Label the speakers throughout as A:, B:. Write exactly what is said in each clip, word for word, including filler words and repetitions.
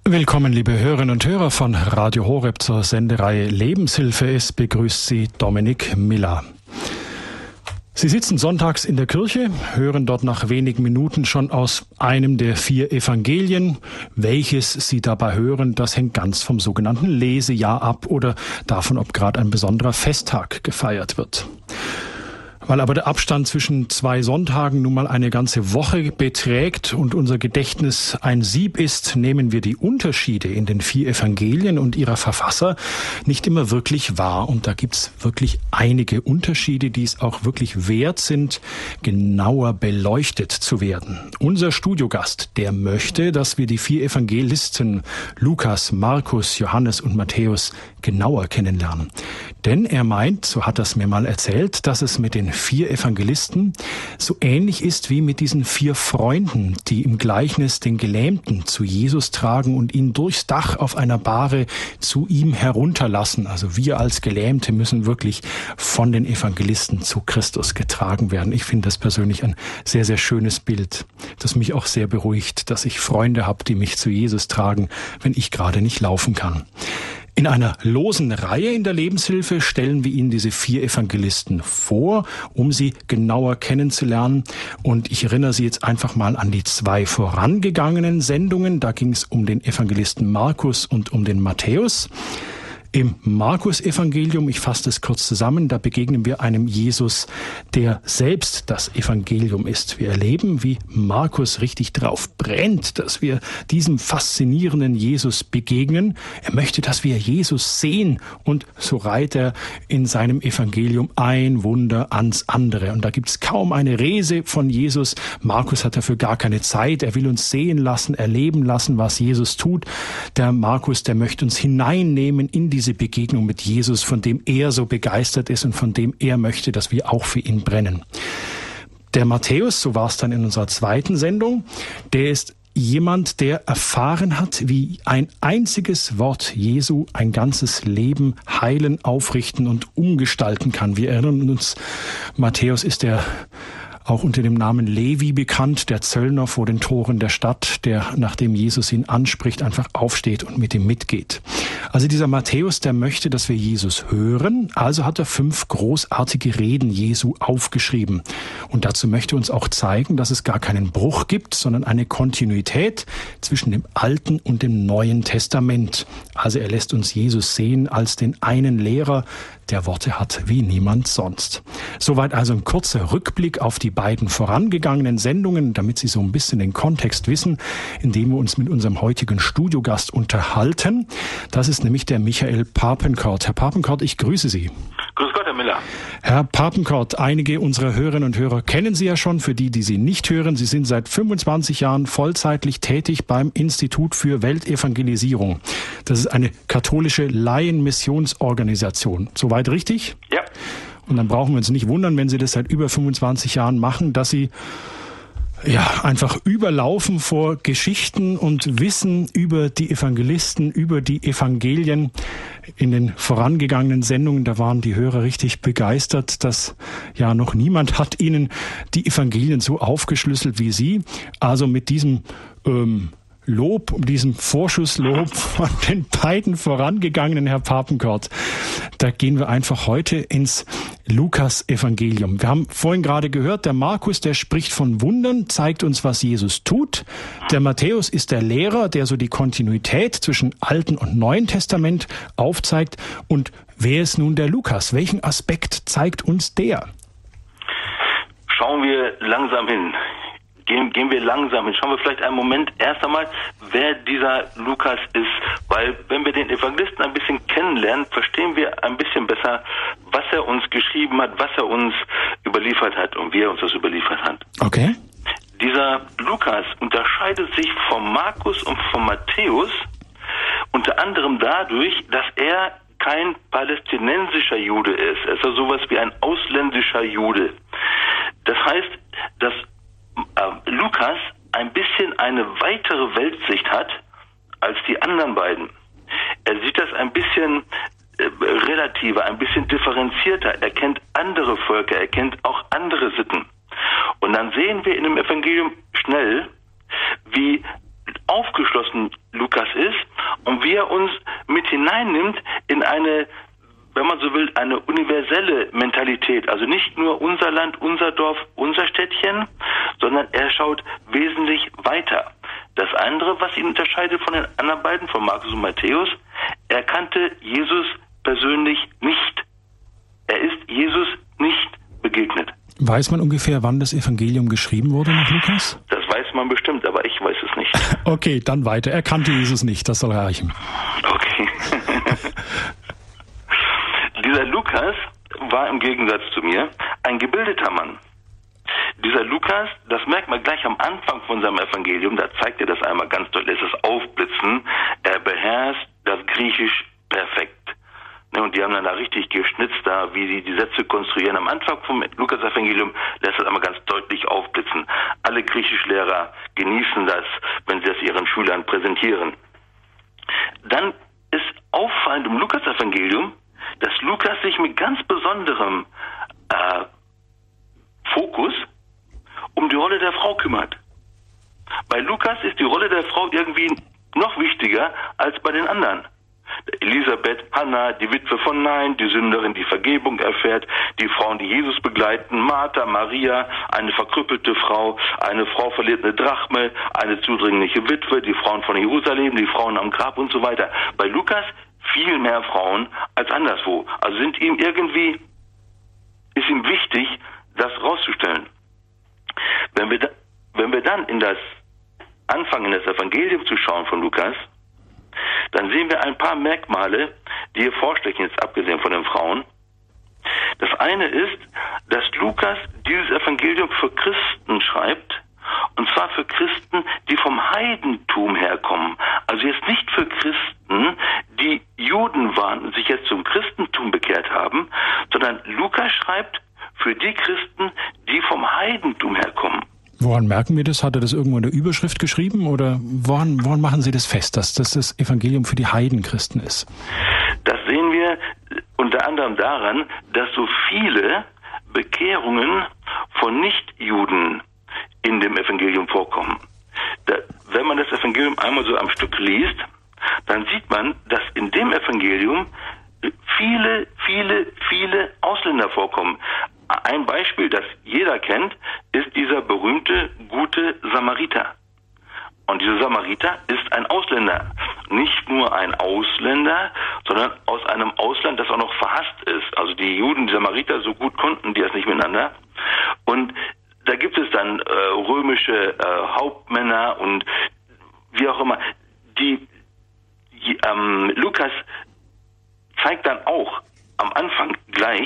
A: Willkommen, liebe Hörerinnen und Hörer von Radio Horeb zur Sendereihe Lebenshilfe. Es begrüßt Sie Dominik Miller. Sie sitzen sonntags in der Kirche, hören dort nach wenigen Minuten schon aus einem der vier Evangelien. Welches Sie dabei hören, das hängt ganz vom sogenannten Lesejahr ab oder davon, ob gerade ein besonderer Festtag gefeiert wird. Weil aber der Abstand zwischen zwei Sonntagen nun mal eine ganze Woche beträgt und unser Gedächtnis ein Sieb ist, nehmen wir die Unterschiede in den vier Evangelien und ihrer Verfasser nicht immer wirklich wahr. Und da gibt's wirklich einige Unterschiede, die es auch wirklich wert sind, genauer beleuchtet zu werden. Unser Studiogast, der möchte, dass wir die vier Evangelisten Lukas, Markus, Johannes und Matthäus genauer kennenlernen. Denn er meint, so hat er es mir mal erzählt, dass es mit den vier Evangelisten so ähnlich ist wie mit diesen vier Freunden, die im Gleichnis den Gelähmten zu Jesus tragen und ihn durchs Dach auf einer Bahre zu ihm herunterlassen. Also wir als Gelähmte müssen wirklich von den Evangelisten zu Christus getragen werden. Ich finde das persönlich ein sehr, sehr schönes Bild, das mich auch sehr beruhigt, dass ich Freunde habe, die mich zu Jesus tragen, wenn ich gerade nicht laufen kann. In einer losen Reihe in der Lebenshilfe stellen wir Ihnen diese vier Evangelisten vor, um sie genauer kennenzulernen. Und ich erinnere Sie jetzt einfach mal an die zwei vorangegangenen Sendungen. Da ging es um den Evangelisten Markus und um den Matthäus. Im Markus-Evangelium, ich fasse das kurz zusammen, da begegnen wir einem Jesus, der selbst das Evangelium ist. Wir erleben, wie Markus richtig drauf brennt, dass wir diesem faszinierenden Jesus begegnen. Er möchte, dass wir Jesus sehen, und so reiht er in seinem Evangelium ein Wunder ans andere. Und da gibt es kaum eine Rese von Jesus. Markus hat dafür gar keine Zeit. Er will uns sehen lassen, erleben lassen, was Jesus tut. Der Markus, der möchte uns hineinnehmen in die diese Begegnung mit Jesus, von dem er so begeistert ist und von dem er möchte, dass wir auch für ihn brennen. Der Matthäus, so war es dann in unserer zweiten Sendung, der ist jemand, der erfahren hat, wie ein einziges Wort Jesu ein ganzes Leben heilen, aufrichten und umgestalten kann. Wir erinnern uns, Matthäus ist der auch unter dem Namen Levi bekannt, der Zöllner vor den Toren der Stadt, der, nachdem Jesus ihn anspricht, einfach aufsteht und mit ihm mitgeht. Also dieser Matthäus, der möchte, dass wir Jesus hören, also hat er fünf großartige Reden Jesu aufgeschrieben. Und dazu möchte er uns auch zeigen, dass es gar keinen Bruch gibt, sondern eine Kontinuität zwischen dem Alten und dem Neuen Testament. Also er lässt uns Jesus sehen als den einen Lehrer, der Worte hat wie niemand sonst. Soweit also ein kurzer Rückblick auf die beiden vorangegangenen Sendungen, damit Sie so ein bisschen den Kontext wissen, in dem wir uns mit unserem heutigen Studiogast unterhalten. Das ist nämlich der Michael Papenkort. Herr Papenkort, ich grüße Sie.
B: Grüß Gott, Herr Miller.
A: Herr Papenkort, einige unserer Hörerinnen und Hörer kennen Sie ja schon. Für die, die Sie nicht hören, Sie sind seit fünfundzwanzig Jahren vollzeitlich tätig beim Institut für Weltevangelisierung. Das ist eine katholische Laienmissionsorganisation. Soweit richtig?
B: Ja.
A: Und dann brauchen wir uns nicht wundern, wenn Sie das seit über fünfundzwanzig Jahren machen, dass Sie ja einfach überlaufen vor Geschichten und Wissen über die Evangelisten, über die Evangelien. In den vorangegangenen Sendungen, da waren die Hörer richtig begeistert, dass ja noch niemand hat ihnen die Evangelien so aufgeschlüsselt wie Sie. Also mit diesem ähm, Lob, diesem Vorschusslob von den beiden vorangegangenen, Herr Papenkort, da gehen wir einfach heute ins Lukas-Evangelium. Wir haben vorhin gerade gehört, der Markus, der spricht von Wundern, zeigt uns, was Jesus tut. Der Matthäus ist der Lehrer, der so die Kontinuität zwischen Alten und Neuen Testament aufzeigt. Und wer ist nun der Lukas? Welchen Aspekt zeigt uns der?
B: Schauen wir langsam hin. Gehen, gehen wir langsam hin. Schauen wir vielleicht einen Moment erst einmal, wer dieser Lukas ist. Weil wenn wir den Evangelisten ein bisschen kennenlernen, verstehen wir ein bisschen besser, was er uns geschrieben hat, was er uns überliefert hat und wie er uns das überliefert hat.
A: Okay.
B: Dieser Lukas unterscheidet sich von Markus und von Matthäus unter anderem dadurch, dass er kein palästinensischer Jude ist. Er ist ja sowas wie ein ausländischer Jude. Das heißt, dass äh, Lukas ein bisschen eine weitere Weltsicht hat als die anderen beiden. Er sieht das ein bisschen äh, relativer, ein bisschen differenzierter. Er kennt andere Völker, er kennt auch andere Sitten. Und dann sehen wir in dem Evangelium schnell, wie aufgeschlossen Lukas ist und wie er uns mit hineinnimmt in eine, wenn man so will, eine universelle Mentalität. Also nicht nur unser Land, unser Dorf, unser Städtchen, sondern er schaut wesentlich weiter. Das andere, was ihn unterscheidet von den anderen beiden, von Markus und Matthäus, er kannte Jesus persönlich nicht. Er ist Jesus nicht begegnet.
A: Weiß man ungefähr, wann das Evangelium geschrieben wurde nach Lukas?
B: Das weiß man bestimmt, aber ich weiß es nicht.
A: Okay, dann weiter. Er kannte Jesus nicht, das soll reichen.
B: Okay. Dieser Lukas war im Gegensatz zu mir ein gebildeter Mann. Dieser Lukas, das merkt man gleich am Anfang von seinem Evangelium, da zeigt er das einmal ganz deutlich, lässt es aufblitzen, er beherrscht das Griechisch perfekt. Und die haben dann da richtig geschnitzt, da wie sie die Sätze konstruieren. Am Anfang vom Lukas-Evangelium lässt das einmal ganz deutlich aufblitzen. Alle Griechischlehrer genießen das, wenn sie das ihren Schülern präsentieren. Dann ist auffallend im Lukas-Evangelium, dass Lukas sich mit ganz besonderem äh, Fokus um die Rolle der Frau kümmert. Bei Lukas ist die Rolle der Frau irgendwie noch wichtiger als bei den anderen. Elisabeth, Hannah, die Witwe von Nain, die Sünderin, die Vergebung erfährt, die Frauen, die Jesus begleiten, Martha, Maria, eine verkrüppelte Frau, eine Frau verliert eine Drachme, eine zudringliche Witwe, die Frauen von Jerusalem, die Frauen am Grab und so weiter. Bei Lukas viel mehr Frauen als anderswo. Also sind ihm irgendwie, ist ihm wichtig, das rauszustellen. Wenn wir, da, wenn wir dann in das anfangen, in das Evangelium zu schauen von Lukas, dann sehen wir ein paar Merkmale, die hier vorstechen, jetzt abgesehen von den Frauen. Das eine ist, dass Lukas dieses Evangelium für Christen schreibt, und zwar für Christen, die vom Heidentum herkommen. Also jetzt nicht für Christen, die Juden waren und sich jetzt zum Christentum bekehrt haben, sondern Lukas schreibt für die Christen, die vom Heidentum herkommen.
A: Woran merken wir das? Hat er das irgendwo in der Überschrift geschrieben oder woran, woran machen Sie das fest, dass das das Evangelium für die Heidenchristen ist?
B: Das sehen wir unter anderem daran, dass so viele Bekehrungen von Nichtjuden in dem Evangelium vorkommen. Da, wenn man das Evangelium einmal so am Stück liest, dann sieht man, dass in dem Evangelium viele, viele, viele Ausländer vorkommen. Ein Beispiel, das jeder kennt, ist dieser berühmte gute Samariter. Und dieser Samariter ist ein Ausländer. Nicht nur ein Ausländer, sondern aus einem Ausland, das auch noch verhasst ist. Also die Juden, die Samariter, so gut konnten die es nicht miteinander. Und da gibt es dann äh, römische äh, Hauptmänner und wie auch immer. Die, die ähm, Lukas zeigt dann auch am Anfang gleich,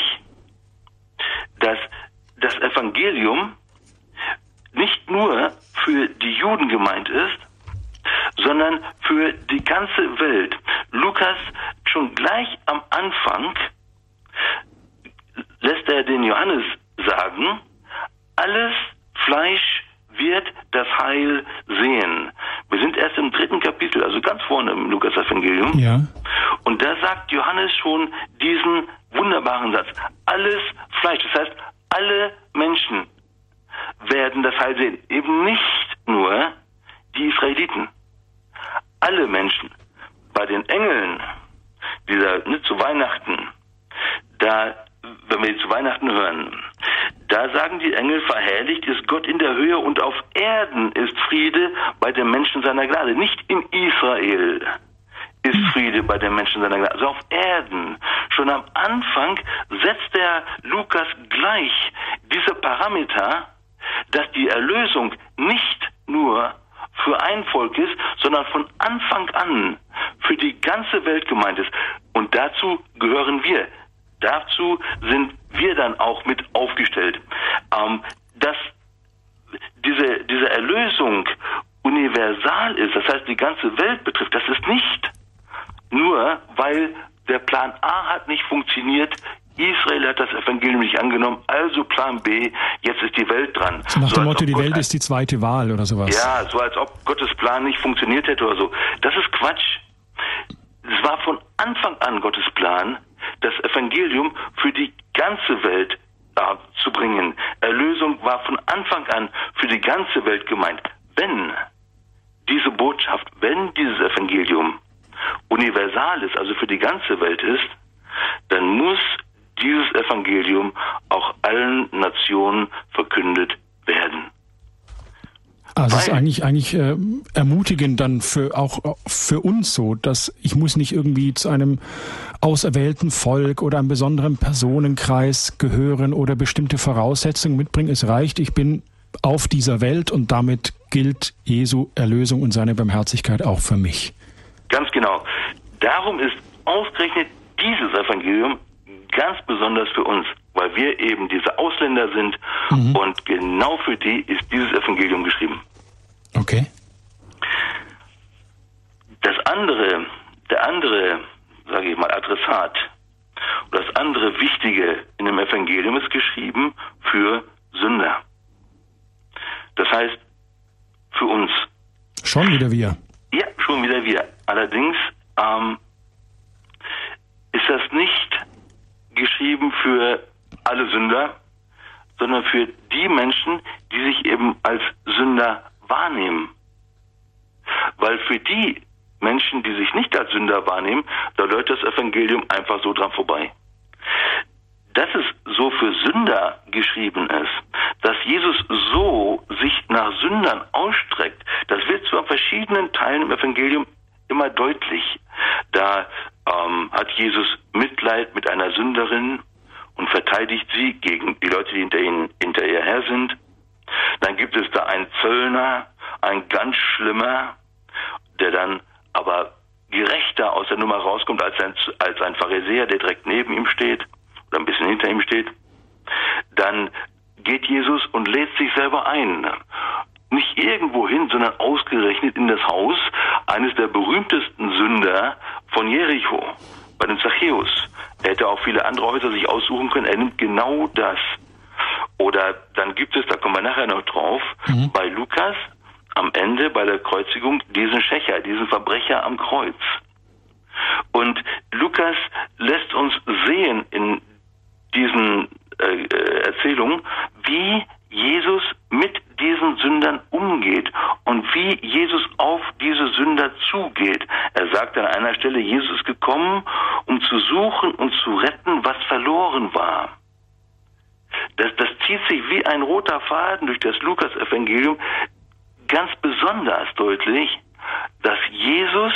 B: dass das Evangelium nicht nur für die Juden gemeint ist, sondern für die ganze Welt. Lukas schon gleich am Anfang lässt er den Johannes sagen, alles Fleisch wird das Heil sehen. Wir sind erst im dritten Kapitel, also ganz vorne im Lukas-Evangelium.
A: Ja.
B: Und da sagt Johannes schon diesen wunderbaren Satz. Alles Fleisch, das heißt, alle Menschen werden das Heil sehen. Eben nicht nur die Israeliten. Alle Menschen. Bei den Engeln, dieser, ne, zu Weihnachten, da, wenn wir zu Weihnachten hören, da sagen die Engel, verherrlicht ist Gott in der Höhe und auf Erden ist Friede bei den Menschen seiner Gnade. Nicht in Israel ist Friede bei den Menschen seiner Gnade. Also auf Erden. Schon am Anfang setzt der Lukas gleich diese Parameter, dass die Erlösung nicht nur für ein Volk ist, sondern von Anfang an für die ganze Welt gemeint ist. Und dazu gehören wir. Dazu sind wir dann auch mit aufgestellt. Ähm, dass diese, diese Erlösung universal ist, das heißt die ganze Welt betrifft, das ist nicht nur, weil der Plan A hat nicht funktioniert, Israel hat das Evangelium nicht angenommen, also Plan B, jetzt ist die Welt dran.
A: So nach
B: so
A: dem Motto, die
B: Gott
A: Welt ist die zweite Wahl oder sowas.
B: Ja, so als ob Gottes Plan nicht funktioniert hätte oder so. Das ist Quatsch. Es war von Anfang an Gottes Plan, das Evangelium für die ganze Welt äh, zu bringen. Erlösung war von Anfang an für die ganze Welt gemeint. Wenn diese Botschaft, wenn dieses Evangelium universal ist, also für die ganze Welt ist, dann muss dieses Evangelium auch allen Nationen verkündet werden.
A: Also es ist eigentlich eigentlich äh, ermutigend dann für auch für uns so, dass ich muss nicht irgendwie zu einem auserwählten Volk oder einem besonderen Personenkreis gehören oder bestimmte Voraussetzungen mitbringen. Es reicht, ich bin auf dieser Welt und damit gilt Jesu Erlösung und seine Barmherzigkeit auch für mich.
B: Ganz genau. Darum ist ausgerechnet dieses Evangelium ganz besonders für uns, weil wir eben diese Ausländer sind, mhm. und genau für die ist dieses Evangelium geschrieben.
A: Okay.
B: Das andere, der andere, sage ich mal, Adressat, oder das andere Wichtige in dem Evangelium ist geschrieben für Sünder. Das heißt, für uns.
A: Schon wieder wir.
B: Ja, schon wieder wir. Allerdings ähm, ist das nicht geschrieben für alle Sünder, sondern für die Menschen, die sich eben als Sünder wahrnehmen. Weil für die Menschen, die sich nicht als Sünder wahrnehmen, da läuft das Evangelium einfach so dran vorbei. Dass es so für Sünder geschrieben ist, dass Jesus so sich nach Sündern ausstreckt, das wird zu verschiedenen Teilen im Evangelium immer deutlich. Da ähm, hat Jesus Mitleid mit einer Sünderin und verteidigt sie gegen die Leute, die hinter, ihnen, hinter ihr her sind. Dann gibt es da einen Zöllner, ein ganz schlimmer, der dann aber gerechter aus der Nummer rauskommt als ein, als ein Pharisäer, der direkt neben ihm steht oder ein bisschen hinter ihm steht. Dann geht Jesus und lädt sich selber ein. Nicht irgendwo hin, sondern ausgerechnet in das Haus eines der berühmtesten Sünder von Jericho, bei dem Zachäus. Er hätte auch viele andere Häuser sich aussuchen können. Er nimmt genau das. Oder dann gibt es, da kommen wir nachher noch drauf, mhm. bei Lukas am Ende, bei der Kreuzigung, diesen Schächer, diesen Verbrecher am Kreuz. Und Lukas lässt uns sehen in diesen äh, Erzählungen, wie Jesus mit diesen Sündern umgeht und wie Jesus auf diese Sünder zugeht. Er sagt an einer Stelle, Jesus ist gekommen, um zu suchen und zu retten, was verloren war. Das, das zieht sich wie ein roter Faden durch das Lukas-Evangelium ganz besonders deutlich, dass Jesus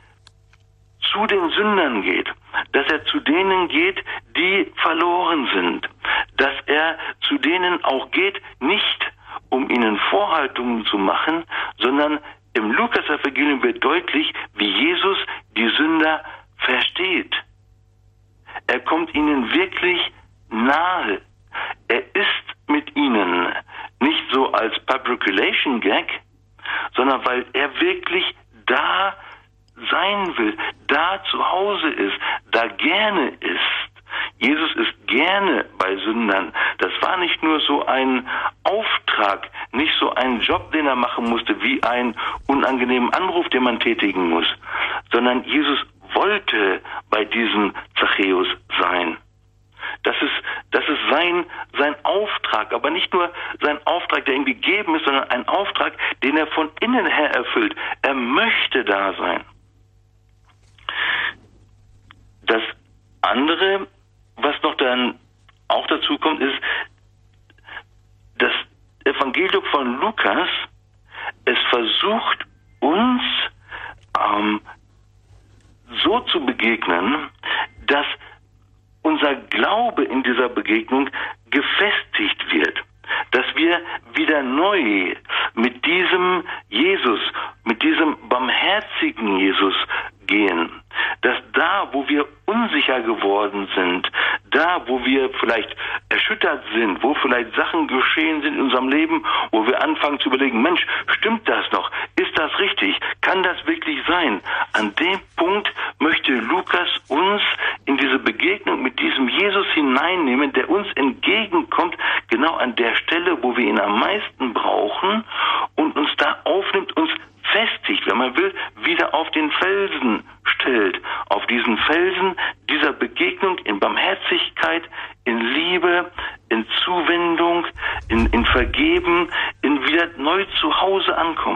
B: zu den Sündern geht, dass er zu denen geht, die verloren sind, dass er zu denen auch geht, nicht um ihnen Vorhaltungen zu machen, sondern im Lukas-Evangelium wird deutlich, wie Jesus die Sünder versteht. Er kommt ihnen wirklich nahe. Er ist mit ihnen nicht so als Public Relation Gag, sondern weil er wirklich da sein will, da zu Hause ist, da gerne ist. Jesus ist gerne bei Sündern. Das war nicht nur so ein Auftrag, nicht so ein Job, den er machen musste, wie einen unangenehmen Anruf, den man tätigen muss, sondern Jesus wollte bei diesem Zachäus sein. Das ist, das ist sein, sein Auftrag, aber nicht nur sein Auftrag, der ihm gegeben ist, sondern ein Auftrag, den er von innen her erfüllt. Er möchte da sein. Das andere, was noch dann auch dazu kommt, ist, das Evangelium von Lukas, es versucht uns ähm, so zu begegnen, dass unser Glaube in dieser Begegnung gefestigt wird, dass wir wieder neu mit diesem Jesus, mit diesem barmherzigen Jesus gehen, dass da, wo wir unsicher geworden sind, da, wo wir vielleicht erschüttert sind, wo vielleicht Sachen geschehen sind in unserem Leben, wo wir anfangen zu überlegen, Mensch, stimmt das noch? Ist das richtig? Kann das wirklich sein? An dem Punkt möchte Lukas uns in diese Begegnung mit diesem Jesus hineinnehmen, der uns entgegenkommt, genau an der Stelle, wo wir ihn am meisten brauchen und uns da aufnimmt, uns festigt, wenn man will, wieder auf den Felsen stellt. Auf diesen Felsen dieser Begegnung in Barmherzigkeit, in Liebe, in Zuwendung, in, in Vergeben, in wieder neu zu Hause ankommen.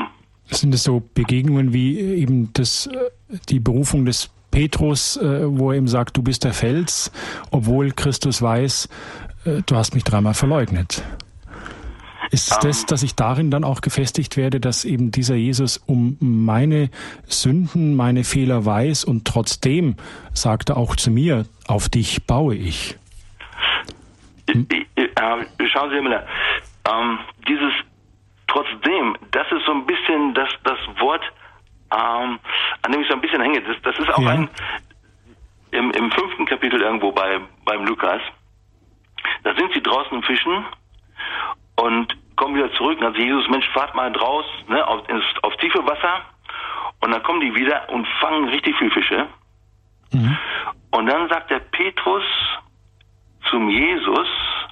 A: Sind es so Begegnungen wie eben das, die Berufung des Petrus, wo er ihm sagt, du bist der Fels, obwohl Christus weiß, du hast mich dreimal verleugnet? Ist es um, das, dass ich darin dann auch gefestigt werde, dass eben dieser Jesus um meine Sünden, meine Fehler weiß und trotzdem sagt er auch zu mir, auf dich baue ich?
B: Hm? Schauen Sie mal, ähm, dieses trotzdem, das ist so ein bisschen das, das Wort, ähm, an dem ich so ein bisschen hänge. Das, das ist auch ja. ein, im, im fünften Kapitel irgendwo bei, beim Lukas, da sind sie draußen im Fischen und kommen wieder zurück. Und dann sagt Jesus, Mensch, fahrt mal draus, ne, auf, ins, auf tiefe Wasser. Und dann kommen die wieder und fangen richtig viel Fische. Mhm. Und dann sagt der Petrus zum Jesus,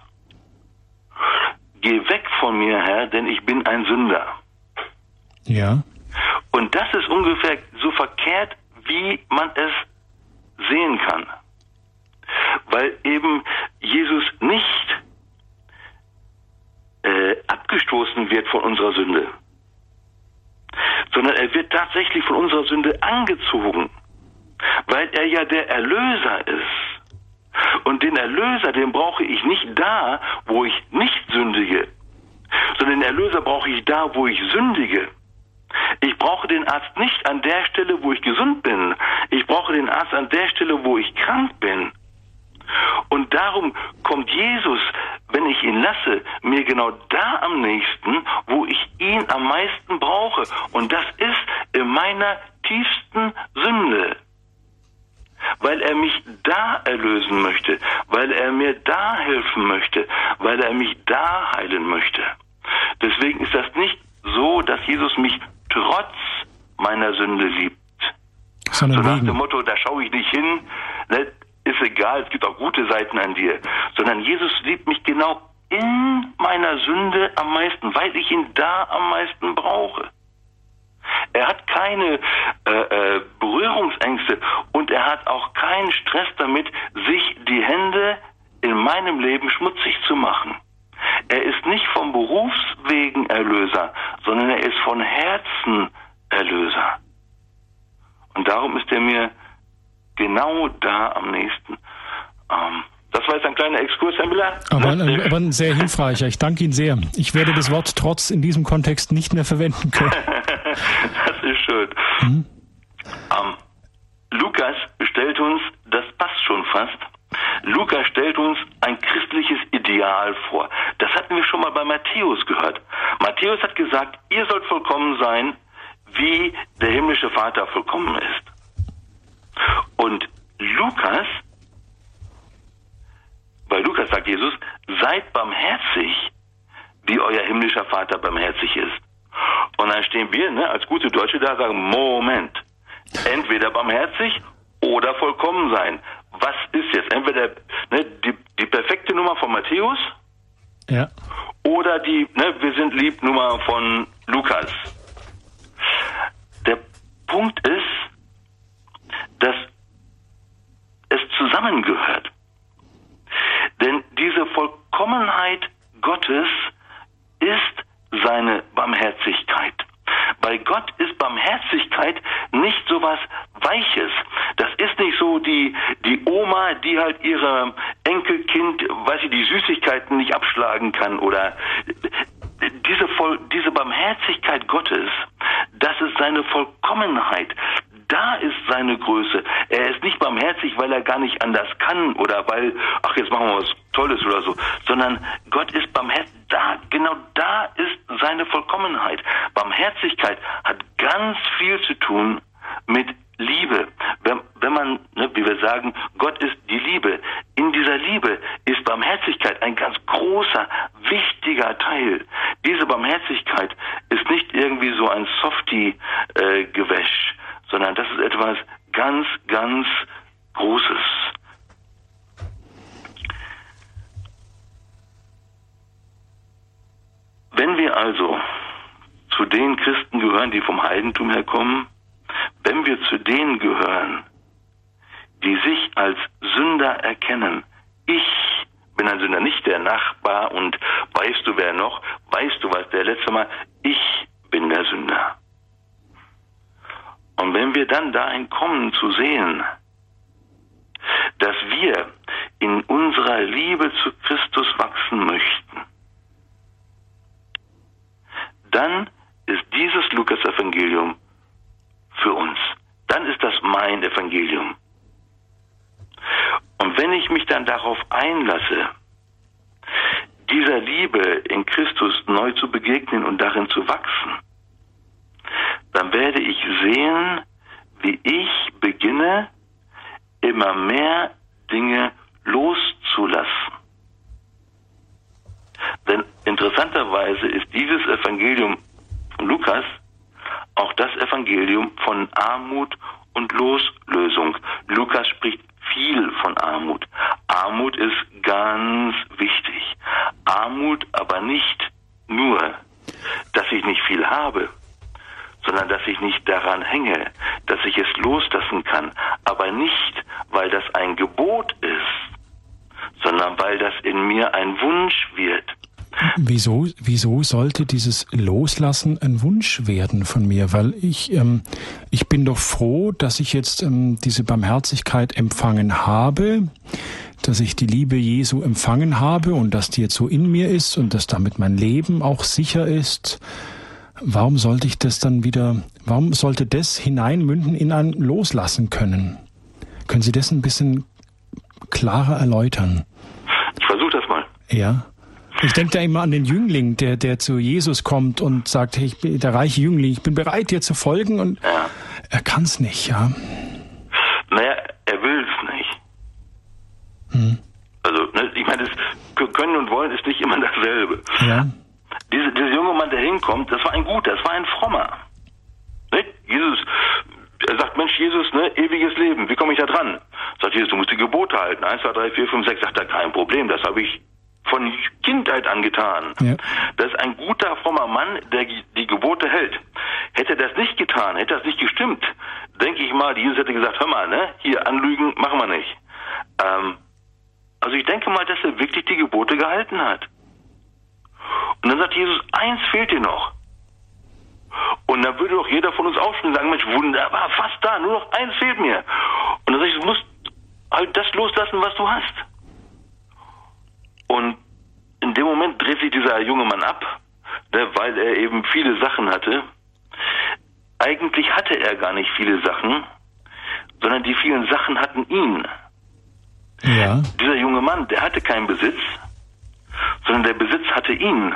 B: geh weg von mir, Herr, denn ich bin ein Sünder.
A: Ja.
B: Und das ist ungefähr so verkehrt, wie man es sehen kann. Weil eben Jesus nicht äh, abgestoßen wird von unserer Sünde, sondern er wird tatsächlich von unserer Sünde angezogen, weil er ja der Erlöser ist. Und den Erlöser, den brauche ich nicht da, wo ich nicht sündige, sondern den Erlöser brauche ich da, wo ich sündige. Ich brauche den Arzt nicht an der Stelle, wo ich gesund bin. Ich brauche den Arzt an der Stelle, wo ich krank bin. Und darum kommt Jesus, wenn ich ihn lasse, mir genau da am nächsten, wo ich ihn am meisten brauche. Und das ist in meiner tiefsten Sünde. Weil er mich da erlösen möchte, weil er mir da helfen möchte, weil er mich da heilen möchte. Deswegen ist das nicht so, dass Jesus mich trotz meiner Sünde liebt.
A: Sondern
B: so nach
A: wegen.
B: dem Motto, da schaue ich nicht hin, ne, ist egal, es gibt auch gute Seiten an dir. Sondern Jesus liebt mich genau in meiner Sünde am meisten, weil ich ihn da am meisten brauche. Er hat keine äh, äh, Berührungsängste und er hat auch keinen Stress damit, sich die Hände in meinem Leben schmutzig zu machen. Er ist nicht vom Berufswegen Erlöser, sondern er ist von Herzen Erlöser. Und darum ist er mir genau da am nächsten. Ähm, das war jetzt ein kleiner Exkurs, Herr Müller.
A: Aber, ein, aber ein sehr hilfreicher. Ich danke Ihnen sehr. Ich werde das Wort trotz in diesem Kontext nicht mehr verwenden können.
B: Das ist schön. Mhm. Ähm, Lukas stellt uns, das passt schon fast, Lukas stellt uns ein christliches Ideal vor. Das hatten wir schon mal bei Matthäus gehört. Matthäus hat gesagt, ihr sollt vollkommen sein, wie der himmlische Vater vollkommen ist. Und Lukas, bei Lukas sagt Jesus, seid barmherzig, wie euer himmlischer Vater barmherzig ist. Und dann stehen wir, ne, als gute Deutsche da, sagen, Moment, entweder barmherzig oder vollkommen sein. Was ist jetzt? Entweder ne, die, die perfekte Nummer von Matthäus,
A: ja,
B: oder die ne, wir sind lieb Nummer von Lukas. Der Punkt ist, dass es zusammengehört. Denn diese Vollkommenheit Gottes ist seine Barmherzigkeit. Bei Gott ist Barmherzigkeit nicht so was Weiches. Das ist nicht so die, die Oma, die halt ihrem Enkelkind, weiß ich, die Süßigkeiten nicht abschlagen kann oder diese, Voll, diese Barmherzigkeit Gottes, das ist seine Vollkommenheit. Da ist seine Größe. Er ist nicht barmherzig, weil er gar nicht anders kann oder weil, ach, jetzt machen wir was Tolles oder so, sondern Gott ist barmherzig. Da, genau da ist seine Vollkommenheit. Barmherzigkeit hat ganz viel zu tun mit Liebe. Wenn, wenn man, ne, wie wir sagen, Gott ist die Liebe. In dieser Liebe ist Barmherzigkeit ein ganz großer, wichtiger Teil. Diese Barmherzigkeit ist nicht irgendwie so ein Softie-Gewäsch, äh, sondern das ist etwas ganz, ganz Großes. Wenn wir also zu den Christen gehören, die vom Heidentum herkommen, wenn wir zu denen gehören, die sich als Sünder erkennen, ich bin ein Sünder, nicht der Nachbar und weißt du wer noch, weißt du was, der letzte Mal, ich bin der Sünder. Und wenn wir dann dahin kommen zu sehen, dass wir in unserer Liebe zu Christus wachsen möchten, dann ist dieses Lukas-Evangelium für uns. Dann ist das mein Evangelium. Und wenn ich mich dann darauf einlasse, dieser Liebe in Christus neu zu begegnen und darin zu wachsen, dann werde ich sehen, wie ich beginne, immer mehr Dinge loszulassen. Denn interessanterweise ist dieses Evangelium von Lukas auch das Evangelium von Armut und Loslösung. Lukas spricht viel von Armut. Armut ist ganz wichtig. Armut aber nicht nur, dass ich nicht viel habe, sondern dass ich nicht daran hänge, dass ich es loslassen kann. Aber nicht, weil das ein Gebot ist, sondern weil das in mir ein Wunsch wird.
A: Wieso, wieso sollte dieses Loslassen ein Wunsch werden von mir? Weil ich, ähm, ich bin doch froh, dass ich jetzt ähm, diese Barmherzigkeit empfangen habe, dass ich die Liebe Jesu empfangen habe und dass die jetzt so in mir ist und dass damit mein Leben auch sicher ist. Warum sollte ich das dann wieder, warum sollte das hineinmünden in ein Loslassen können? Können Sie das ein bisschen klarer erläutern?
B: Ich versuche das mal.
A: Ja. Ich denke da immer an den Jüngling, der, der zu Jesus kommt und sagt, hey, ich bin der reiche Jüngling, ich bin bereit, dir zu folgen, und
B: ja.
A: Er kann es nicht, ja.
B: Naja, er will es nicht.
A: Hm.
B: Also, ne, ich meine, das Können und Wollen ist nicht immer dasselbe.
A: Ja.
B: Diese, dieser junge Mann, der hinkommt, das war ein guter, das war ein frommer. Ne? Jesus, er sagt, Mensch, Jesus, ne, ewiges Leben, wie komme ich da dran? Sagt Jesus, du musst die Gebote halten. Eins, zwei, drei, vier, fünf, sechs. Sagt er, kein Problem, das habe ich von Kindheit an getan. Ja. Das ist ein guter, frommer Mann, der die Gebote hält. Hätte er das nicht getan, hätte das nicht gestimmt, denke ich mal, Jesus hätte gesagt, hör mal, ne, hier anlügen machen wir nicht. Ähm, also ich denke mal, dass er wirklich die Gebote gehalten hat. Und dann sagt Jesus, eins fehlt dir noch. Und dann würde doch jeder von uns aufstehen und sagen, Mensch, wunderbar, fast da, nur noch eins fehlt mir. Und dann sage ich, du musst halt das loslassen, was du hast. Und in dem Moment dreht sich dieser junge Mann ab, ne, weil er eben viele Sachen hatte. Eigentlich hatte er gar nicht viele Sachen, sondern die vielen Sachen hatten ihn.
A: Ja.
B: Dieser junge Mann, der hatte keinen Besitz, sondern der Besitz hatte ihn.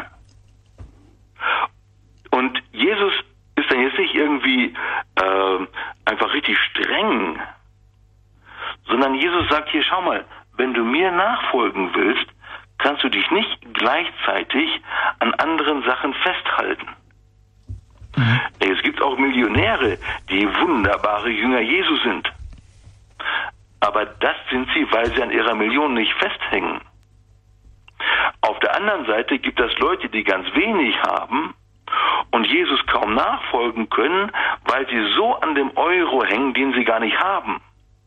B: Und Jesus ist dann jetzt nicht irgendwie äh, einfach richtig streng, sondern Jesus sagt hier, schau mal, wenn du mir nachfolgen willst, kannst du dich nicht gleichzeitig an anderen Sachen festhalten. Mhm. Es gibt auch Millionäre, die wunderbare Jünger Jesu sind. Aber das sind sie, weil sie an ihrer Million nicht festhängen. Auf der anderen Seite gibt es Leute, die ganz wenig haben und Jesus kaum nachfolgen können, weil sie so an dem Euro hängen, den sie gar nicht haben.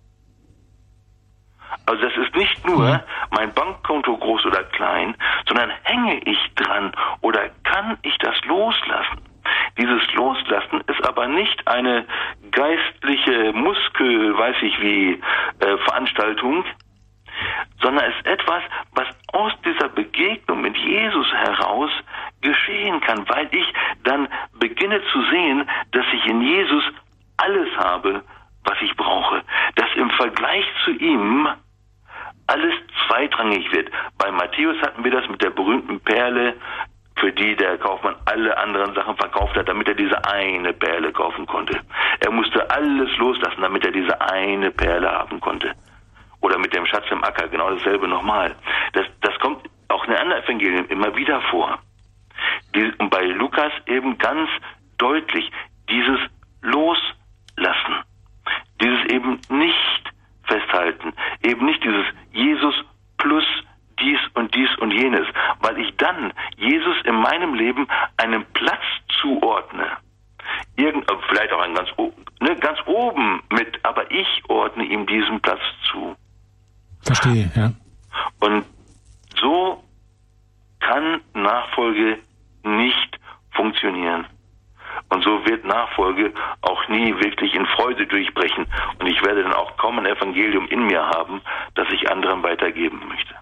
B: Also das ist nicht nur mein Bankkonto groß oder klein, sondern hänge ich dran oder kann ich das loslassen? Dieses Loslassen ist aber nicht eine geistliche Muskel, weiß ich wie, äh, Veranstaltung, sondern ist etwas, was aus dieser Begegnung mit Jesus heraus geschehen kann, weil ich dann beginne zu sehen, dass ich in Jesus alles habe, was ich brauche. Dass im Vergleich zu ihm alles zweitrangig wird. Bei Matthäus hatten wir das mit der berühmten Perle, für die der Kaufmann alle anderen Sachen verkauft hat, damit er diese eine Perle kaufen konnte. Er musste alles loslassen, damit er diese eine Perle haben konnte. Oder mit dem Schatz im Acker, genau dasselbe nochmal. Das, das kommt auch in den anderen Evangelien immer wieder vor. Die, und bei Lukas eben ganz deutlich, dieses Loslassen, dieses eben nicht festhalten, eben nicht dieses Jesus plus dies und dies und jenes, weil ich dann Jesus in meinem Leben einen Platz zuordne. Irgend, vielleicht auch einen ganz, ne, ganz oben mit, aber ich ordne ihm diesen Platz zu.
A: Verstehe, ja.
B: Und so kann Nachfolge nicht funktionieren. Und so wird Nachfolge auch nie wirklich in Freude durchbrechen. Und ich werde dann auch kaum ein Evangelium in mir haben, das ich anderen weitergeben möchte.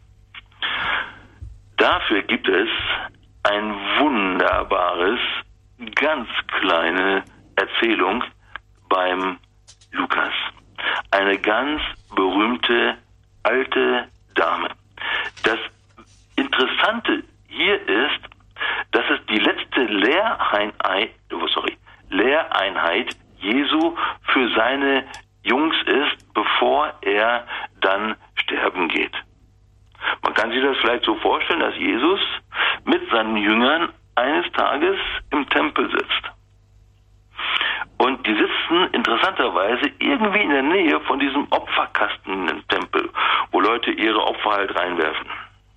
B: Dafür gibt es ein wunderbares, ganz kleine Erzählung beim Lukas. Eine ganz berühmte alte Dame. Das Interessante hier ist, dass es die letzte Lehreinheit, oh sorry, Lehreinheit Jesu für seine Jungs ist, bevor er dann sterben geht. Man kann sich das vielleicht so vorstellen, dass Jesus mit seinen Jüngern eines Tages im Tempel sitzt. Und die sitzen interessanterweise irgendwie in der Nähe von diesem Opferkasten im Tempel, wo Leute ihre Opfer halt reinwerfen.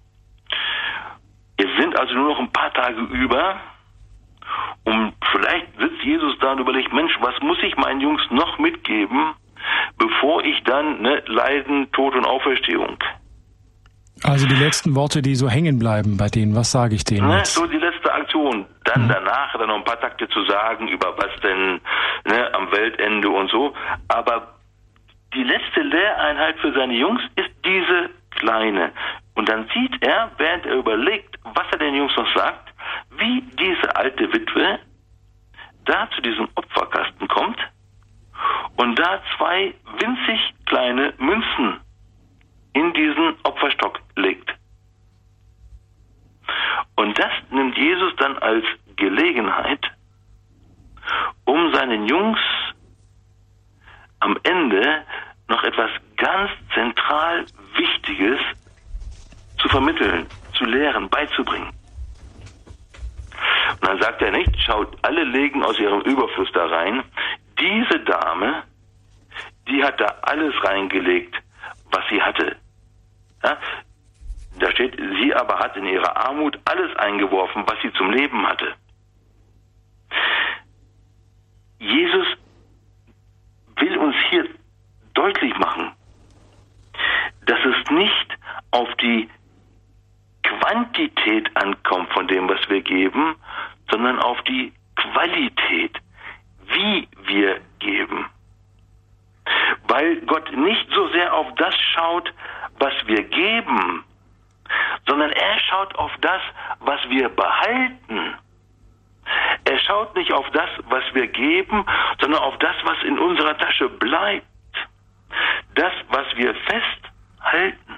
B: Es sind also nur noch ein paar Tage über und vielleicht sitzt Jesus da und überlegt, Mensch, was muss ich meinen Jungs noch mitgeben, bevor ich dann, ne, Leiden, Tod und Auferstehung.
A: Also die letzten Worte, die so hängen bleiben bei denen, was sage ich denen
B: Ne,
A: jetzt?
B: so die letzte Aktion. Dann mhm. danach dann noch ein paar Takte zu sagen, über was denn, ne, am Weltende und so. Aber die letzte Lehreinheit für seine Jungs ist diese kleine. Und dann sieht er, während er überlegt, was er den Jungs noch sagt, wie diese alte Witwe da zu diesem Opferkasten kommt und da zwei winzig kleine Münzen in diesen Opferstock legt. Und das nimmt Jesus dann als Gelegenheit, um seinen Jungs am Ende noch etwas ganz zentral Wichtiges zu vermitteln, zu lehren, beizubringen. Und dann sagt er nicht, schaut, alle legen aus ihrem Überfluss da rein. Diese Dame, die hat da alles reingelegt, was sie hatte. Ja? Da steht, sie aber hat in ihrer Armut alles eingeworfen, was sie zum Leben hatte. Jesus will uns hier deutlich machen, dass es nicht auf die Quantität ankommt von dem, was wir geben, sondern auf die Qualität, wie wir geben. Weil Gott nicht so sehr auf das schaut, was wir geben, sondern er schaut auf das, was wir behalten. Er schaut nicht auf das, was wir geben, sondern auf das, was in unserer Tasche bleibt. Das, was wir festhalten.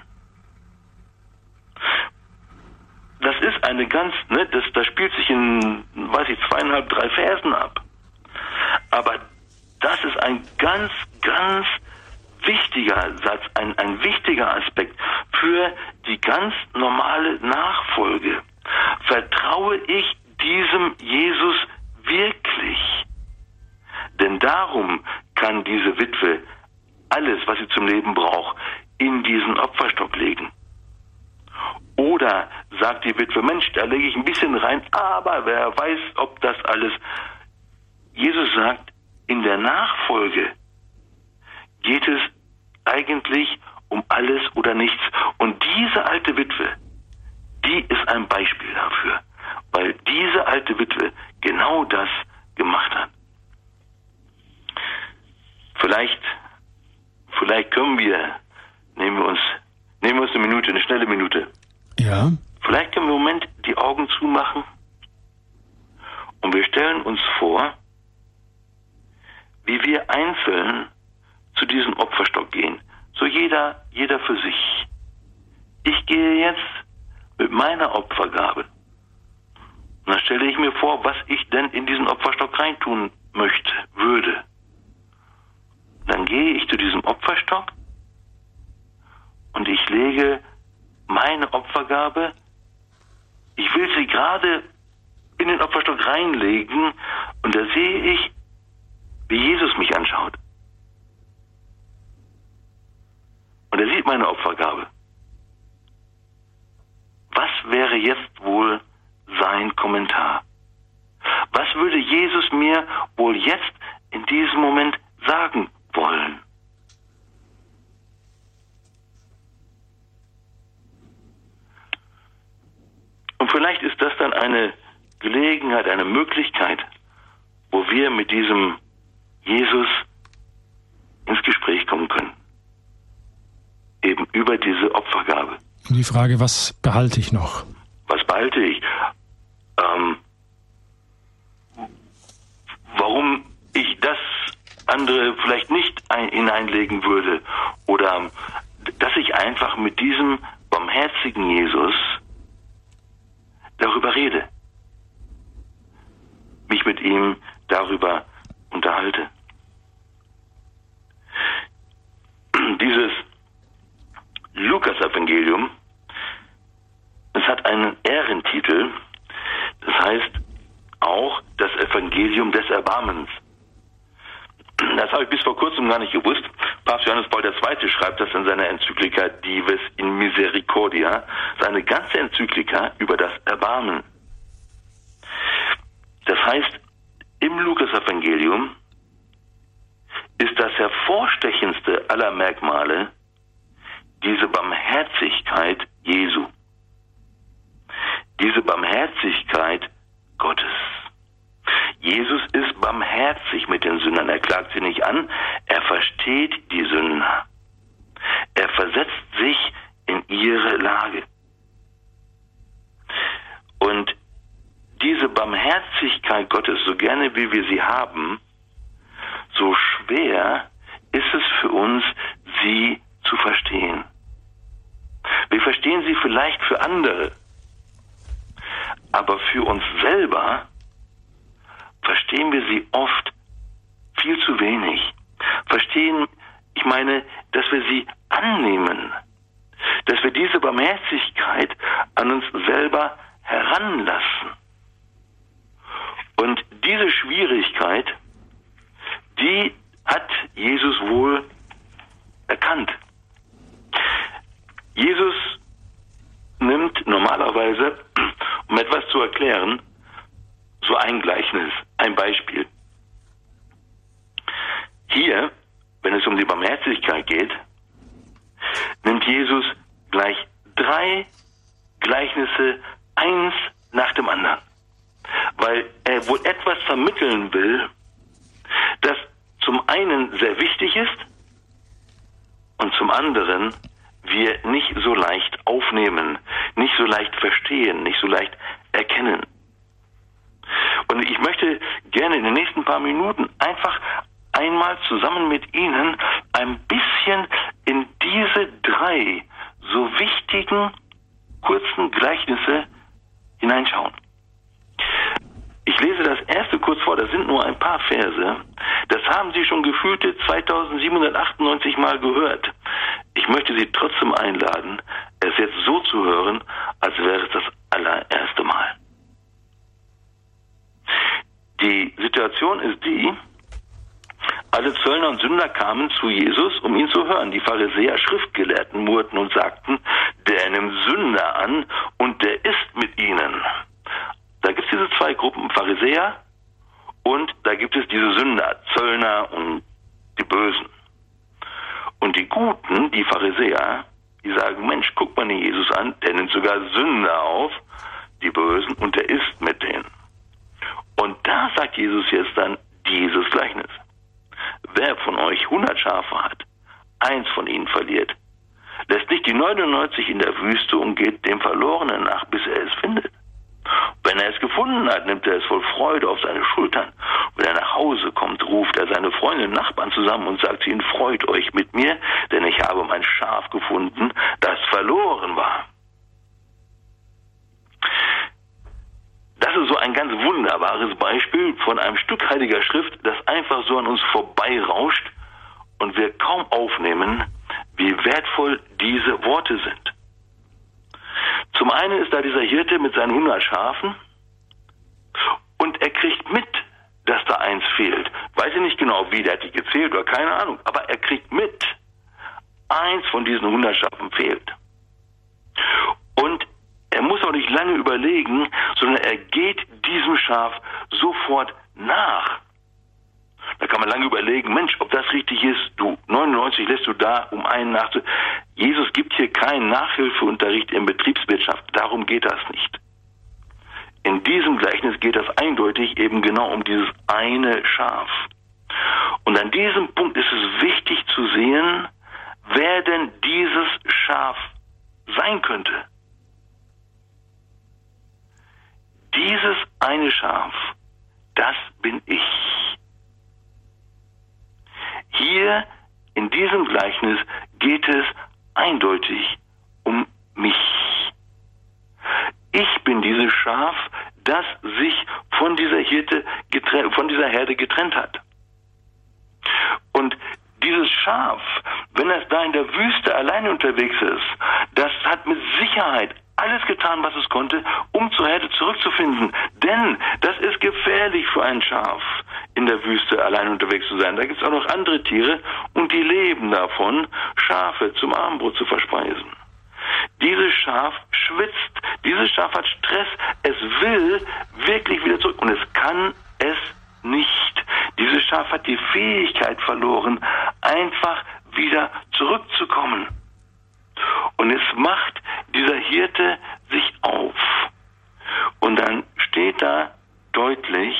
B: Das ist eine ganz, ne, das, das spielt sich in, weiß ich, zweieinhalb, drei Versen ab. Aber das ist ein ganz, ganz wichtiger Satz, ein, ein wichtiger Aspekt für die ganz normale Nachfolge. Vertraue ich diesem Jesus wirklich? Denn darum kann diese Witwe alles, was sie zum Leben braucht, in diesen Opferstock legen. Oder sagt die Witwe, Mensch, da lege ich ein bisschen rein, aber wer weiß, ob das alles... Jesus sagt, in der Nachfolge geht es eigentlich um alles oder nichts. Und diese alte Witwe, die ist ein Beispiel dafür, weil diese alte Witwe genau das gemacht hat. Vielleicht, vielleicht können wir, nehmen wir uns, nehmen wir uns eine Minute, eine schnelle Minute.
A: Ja.
B: Vielleicht können wir im Moment die Augen zumachen und wir stellen uns vor, wie wir einzeln zu diesem Opferstock gehen. So jeder, jeder für sich. Ich gehe jetzt mit meiner Opfergabe. Und dann stelle ich mir vor, was ich denn in diesen Opferstock reintun möchte, würde. Dann gehe ich zu diesem Opferstock und ich lege meine Opfergabe, ich will sie gerade in den Opferstock reinlegen und da sehe ich, wie Jesus mich anschaut. Und er sieht meine Opfergabe. Was wäre jetzt wohl sein Kommentar? Was würde Jesus mir wohl jetzt in diesem Moment sagen wollen? Und vielleicht ist das dann eine Gelegenheit, eine Möglichkeit, wo wir mit diesem Jesus ins Gespräch kommen können. Eben über diese Opfergabe.
A: Die Frage, was behalte ich noch?
B: Was behalte ich? Ähm, warum ich das andere vielleicht nicht ein, hineinlegen würde oder dass ich einfach mit diesem barmherzigen Jesus darüber rede, mich mit ihm darüber unterhalte. Dieses Lukas-Evangelium, es hat einen Ehrentitel, das heißt auch das Evangelium des Erbarmens. Das habe ich bis vor kurzem gar nicht gewusst. Papst Johannes Paul der Zweite schreibt das in seiner Enzyklika Dives in Misericordia, seine ganze Enzyklika über das Erbarmen. Das heißt, im Lukas-Evangelium ist das hervorstechendste aller Merkmale diese Barmherzigkeit Jesu. Diese Barmherzigkeit Gottes. Jesus ist barmherzig mit den Sündern. Er klagt sie nicht an, er versteht die Sünder. Er versetzt sich in ihre Lage. Und diese Barmherzigkeit Gottes, so gerne wie wir sie haben, so schwer ist es für uns, sie zu verstehen. Wir verstehen sie vielleicht für andere, aber für uns selber verstehen wir sie oft viel zu wenig. Verstehen, ich meine, dass wir sie annehmen, dass wir diese Barmherzigkeit an uns selber heranlassen. Und diese Schwierigkeit, die hat Jesus wohl erkannt. Jesus nimmt normalerweise, um etwas zu erklären, so ein Gleichnis, ein Beispiel. Hier, wenn es um die Barmherzigkeit geht, nimmt Jesus gleich drei Gleichnisse, eins nach dem anderen. Weil er wohl etwas vermitteln will, das zum einen sehr wichtig ist und zum anderen wir nicht so leicht aufnehmen, nicht so leicht verstehen, nicht so leicht erkennen. Und ich möchte gerne in den nächsten paar Minuten einfach einmal zusammen mit Ihnen ein bisschen in diese drei so wichtigen, kurzen Gleichnisse hineinschauen. Ich lese das erste kurz vor, das sind nur ein paar Verse. Das haben Sie schon gefühlte zweitausendsiebenhundertachtundneunzig Mal gehört. Ich möchte Sie trotzdem einladen, es jetzt so zu hören, als wäre es das allererste Mal. Die Situation ist die, alle Zöllner und Sünder kamen zu Jesus, um ihn zu hören. Die Pharisäer, Schriftgelehrten murrten und sagten, der nimmt Sünder an und der isst mit ihnen. Da gibt es diese zwei Gruppen, Pharisäer und da gibt es diese Sünder, Zöllner und die Bösen. Und die Guten, die Pharisäer, die sagen, Mensch, guck mal den Jesus an, der nimmt sogar Sünder auf, die Bösen, und der isst mit denen. Und da sagt Jesus jetzt dann dieses Gleichnis. Wer von euch hundert Schafe hat, eins von ihnen verliert, lässt nicht die neunundneunzig in der Wüste und geht dem Verlorenen nach, bis er es findet. Wenn er es gefunden hat, nimmt er es voll Freude auf seine Schultern. Wenn er nach Hause kommt, ruft er seine Freunde und Nachbarn zusammen und sagt ihnen, freut euch mit mir, denn ich habe mein Schaf gefunden, das verloren war. Das ist so ein ganz wunderbares Beispiel von einem Stück Heiliger Schrift, das einfach so an uns vorbeirauscht und wir kaum aufnehmen, wie wertvoll diese Worte sind. Zum einen ist da dieser Hirte mit seinen hundert Schafen und er kriegt mit, dass da eins fehlt. Weiß ich nicht genau, wie, der hat die gezählt oder keine Ahnung, aber er kriegt mit, eins von diesen hundert Schafen fehlt. Und er muss auch nicht lange überlegen, sondern er geht diesem Schaf sofort nach. Da kann man lange überlegen, Mensch, ob das richtig ist. Du, neunundneunzig lässt du da, um einen nachzu... Jesus gibt hier keinen Nachhilfeunterricht in Betriebswirtschaft. Darum geht das nicht. In in diesem Gleichnis geht es eindeutig eben genau um dieses eine Schaf. Und an diesem Punkt ist es wichtig zu sehen, wer denn dieses Schaf sein könnte. Dieses eine Schaf, das bin ich. Hier in diesem Gleichnis geht es eindeutig um mich. Ich bin dieses Schaf, das sich von dieser Hirte getrennt, von dieser Herde getrennt hat. Und dieses Schaf, wenn es da in der Wüste alleine unterwegs ist, das hat mit Sicherheit alles getan, was es konnte, um zur Herde zurückzufinden. Denn das ist gefährlich für ein Schaf, in der Wüste allein unterwegs zu sein. Da gibt es auch noch andere Tiere und die leben davon, Schafe zum Abendbrot zu verspeisen. Dieses Schaf schwitzt, dieses Schaf hat Stress, es will wirklich wieder zurück und es kann es nicht. Dieses Schaf hat die Fähigkeit verloren, einfach wieder zurückzukommen. Und es macht dieser Hirte sich auf. Und dann steht da deutlich,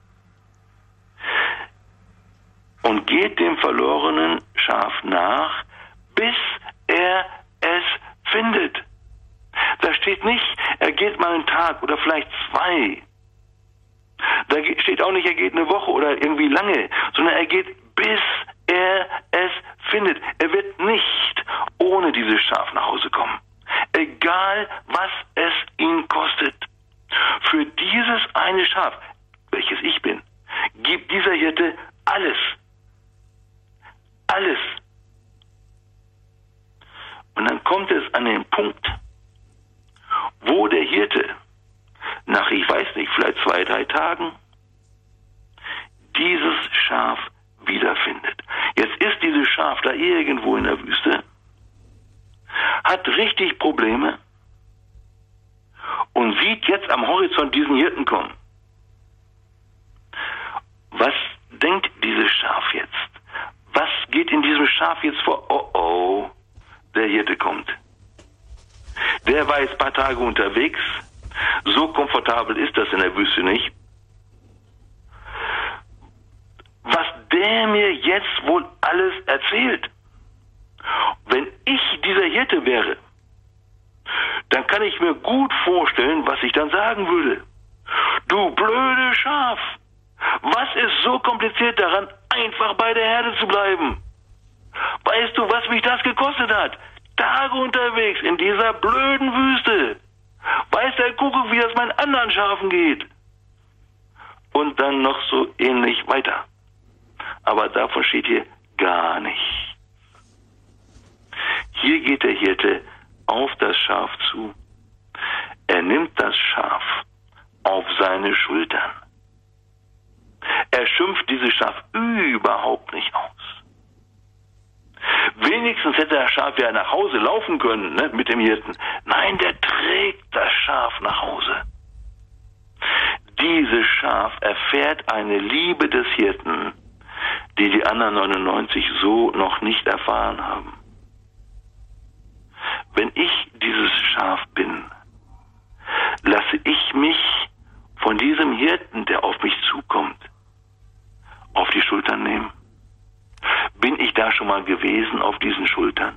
B: und geht dem verlorenen Schaf nach, bis er es findet. Da steht nicht, er geht mal einen Tag oder vielleicht zwei. Da steht auch nicht, er geht eine Woche oder irgendwie lange, sondern er geht, bis er es findet. Er wird nicht ohne dieses Schaf nach Hause kommen. Egal, was es ihn kostet. Für dieses eine Schaf, welches ich bin, gibt dieser Hirte alles. Alles. Und dann kommt es an den Punkt, wo der Hirte nach, ich weiß nicht, vielleicht zwei, drei Tagen dieses Schaf wiederfindet. Jetzt ist dieses Schaf da irgendwo in der Wüste, hat richtig Probleme und sieht jetzt am Horizont diesen Hirten kommen. Was denkt dieses Schaf jetzt? Was geht in diesem Schaf jetzt vor? Oh oh, der Hirte kommt. Der war jetzt ein paar Tage unterwegs. So komfortabel ist das in der Wüste nicht. Was der mir jetzt wohl alles erzählt. Wenn ich dieser Hirte wäre, dann kann ich mir gut vorstellen, was ich dann sagen würde. Du blöde Schaf, was ist so kompliziert daran, einfach bei der Herde zu bleiben? Weißt du, was mich das gekostet hat? Tage unterwegs in dieser blöden Wüste. Weiß der Kuckuck, wie das meinen anderen Schafen geht? Und dann noch so ähnlich weiter. Aber davon steht hier gar nicht. Hier geht der Hirte auf das Schaf zu. Er nimmt das Schaf auf seine Schultern. Er schimpft dieses Schaf überhaupt nicht aus. Wenigstens hätte das Schaf ja nach Hause laufen können, ne, mit dem Hirten. Nein, der trägt das Schaf nach Hause. Dieses Schaf erfährt eine Liebe des Hirten, die die anderen neunundneunzig so noch nicht erfahren haben. Wenn ich dieses Schaf bin, lasse ich mich von diesem Hirten, der auf mich zukommt, auf die Schultern nehmen. Bin ich da schon mal gewesen auf diesen Schultern?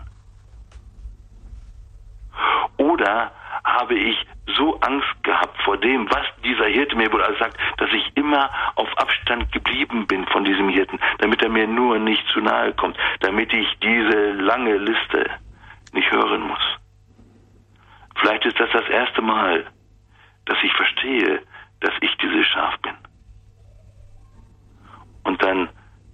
B: Oder habe ich so Angst gehabt vor dem, was dieser Hirte mir wohl alles sagt, dass ich immer auf Abstand geblieben bin von diesem Hirten, damit er mir nur nicht zu nahe kommt, damit ich diese lange Liste nicht hören muss. Vielleicht ist das das erste Mal, dass ich verstehe, dass ich dieses Schaf bin. Und dann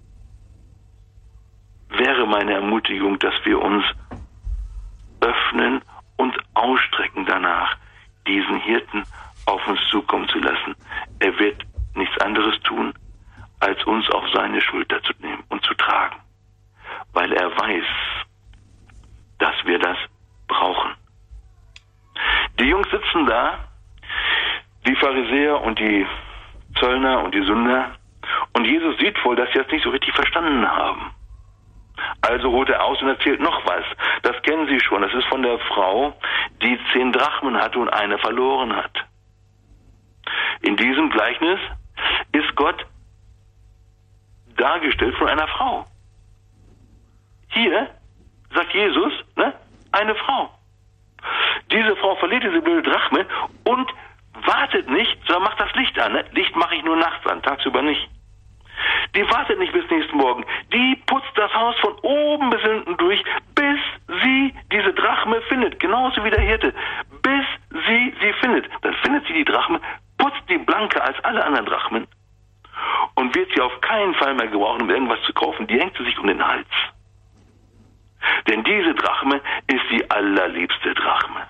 B: wäre meine Ermutigung, dass wir uns öffnen und ausstrecken danach, diesen Hirten auf uns zukommen zu lassen. Er wird nichts anderes tun, als uns auf seine Schulter zu nehmen und zu tragen, weil er weiß, dass wir das brauchen. Die Jungs sitzen da, die Pharisäer und die Zöllner und die Sünder, und Jesus sieht wohl, dass sie das nicht so richtig verstanden haben. Also holt er aus und erzählt noch was. Das kennen Sie schon. Das ist von der Frau, die zehn Drachmen hatte und eine verloren hat. In diesem Gleichnis ist Gott dargestellt von einer Frau. Hier sagt Jesus, ne, eine Frau. Diese Frau verliert diese blöde Drachme und wartet nicht, sondern macht das Licht an. Ne? Licht mache ich nur nachts an, tagsüber nicht. Die wartet nicht bis nächsten Morgen. Die putzt das Haus von oben bis hinten durch, bis sie diese Drachme findet. Genauso wie der Hirte. Bis sie sie findet. Dann findet sie die Drachme, putzt die blanker als alle anderen Drachmen und wird sie auf keinen Fall mehr gebrauchen, um irgendwas zu kaufen. Die hängt sie sich um den Hals. Denn diese Drachme ist die allerliebste Drachme.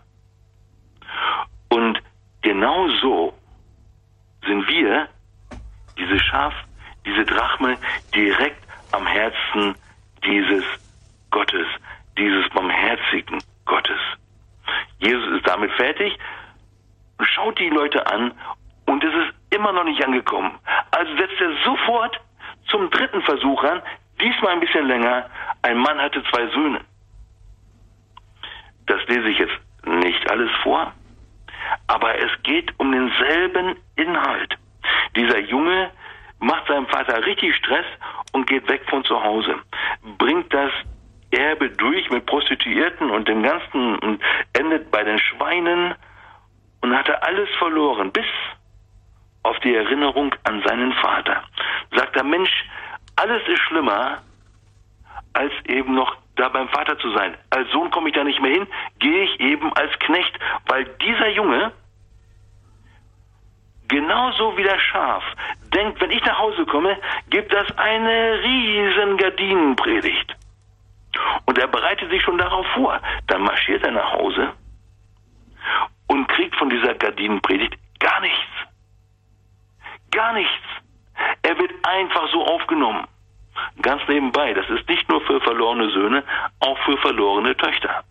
B: Und genau so sind wir, diese Schaf, diese Drachme, direkt am Herzen dieses Gottes, dieses barmherzigen Gottes. Jesus ist damit fertig, schaut die Leute an und es ist immer noch nicht angekommen. Also setzt er sofort zum dritten Versuch an, diesmal ein bisschen länger. Ein Mann hatte zwei Söhne. Das lese ich jetzt nicht alles vor, aber es geht um denselben Inhalt. Dieser Junge macht seinem Vater richtig Stress und geht weg von zu Hause. Bringt das Erbe durch mit Prostituierten und dem Ganzen und endet bei den Schweinen und hatte alles verloren, bis auf die Erinnerung an seinen Vater. Sagt er, Mensch, alles ist schlimmer, als eben noch da beim Vater zu sein. Als Sohn komme ich da nicht mehr hin, gehe ich eben als Knecht, weil dieser Junge genauso wie das Schaf denkt, wenn ich nach Hause komme, gibt das eine riesen Gardinenpredigt. Und er bereitet sich schon darauf vor. Dann marschiert er nach Hause und kriegt von dieser Gardinenpredigt gar nichts. Gar nichts. Er wird einfach so aufgenommen. Ganz nebenbei, das ist nicht nur für verlorene Söhne, auch für verlorene Töchter.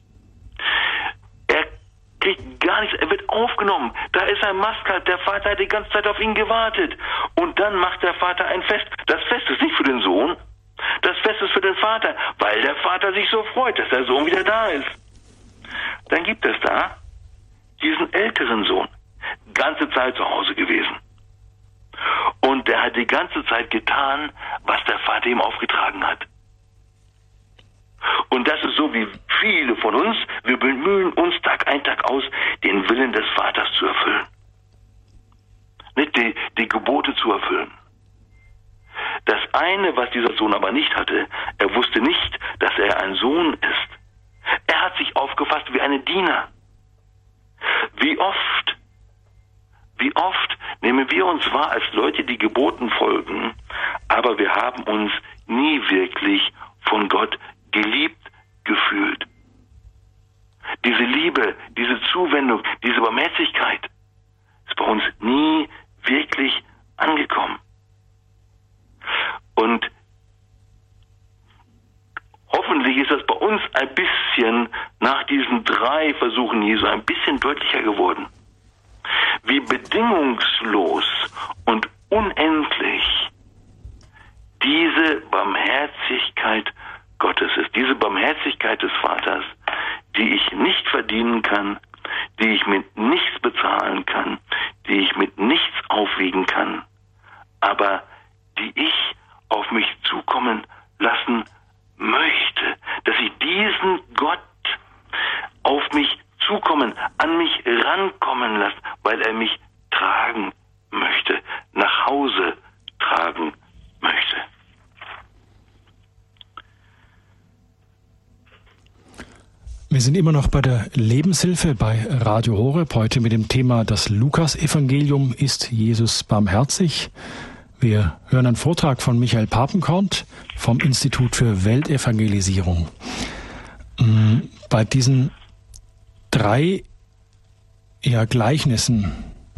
B: Er kriegt gar nichts, er wird aufgenommen. Da ist ein Mastkalb, der Vater hat die ganze Zeit auf ihn gewartet. Und dann macht der Vater ein Fest. Das Fest ist nicht für den Sohn, das Fest ist für den Vater, weil der Vater sich so freut, dass der Sohn wieder da ist. Dann gibt es da diesen älteren Sohn, ganze Zeit zu Hause gewesen. Und der hat die ganze Zeit getan, was der Vater ihm aufgetragen hat. Und das ist so wie viele von uns, wir bemühen uns Tag ein, Tag aus, den Willen des Vaters zu erfüllen. Nicht die, die Gebote zu erfüllen. Das eine, was dieser Sohn aber nicht hatte, er wusste nicht, dass er ein Sohn ist. Er hat sich aufgefasst wie ein Diener. Wie oft, wie oft nehmen wir uns wahr als Leute, die Geboten folgen, aber wir haben uns nie wirklich von Gott geliebt gefühlt. Diese Liebe, diese Zuwendung, diese Barmherzigkeit ist bei uns nie wirklich angekommen. Und hoffentlich ist das bei uns ein bisschen nach diesen drei Versuchen Jesu ein bisschen deutlicher geworden. Wie bedingungslos und unendlich diese Barmherzigkeit Gottes ist. Diese Barmherzigkeit des Vaters, die ich nicht verdienen kann, die ich mit nichts bezahlen kann, die ich mit nichts aufwiegen kann, aber die ich auf mich zukommen lassen möchte, dass ich diesen Gott auf mich zukommen, an mich rankommen lasse, weil er mich tragen möchte, nach Hause tragen möchte.
A: Wir sind immer noch bei der Lebenshilfe bei Radio Horeb, heute mit dem Thema Das Lukas-Evangelium, ist Jesus barmherzig? Wir hören einen Vortrag von Michael Papenkort vom Institut für Weltevangelisierung. Bei diesen drei ja, Gleichnissen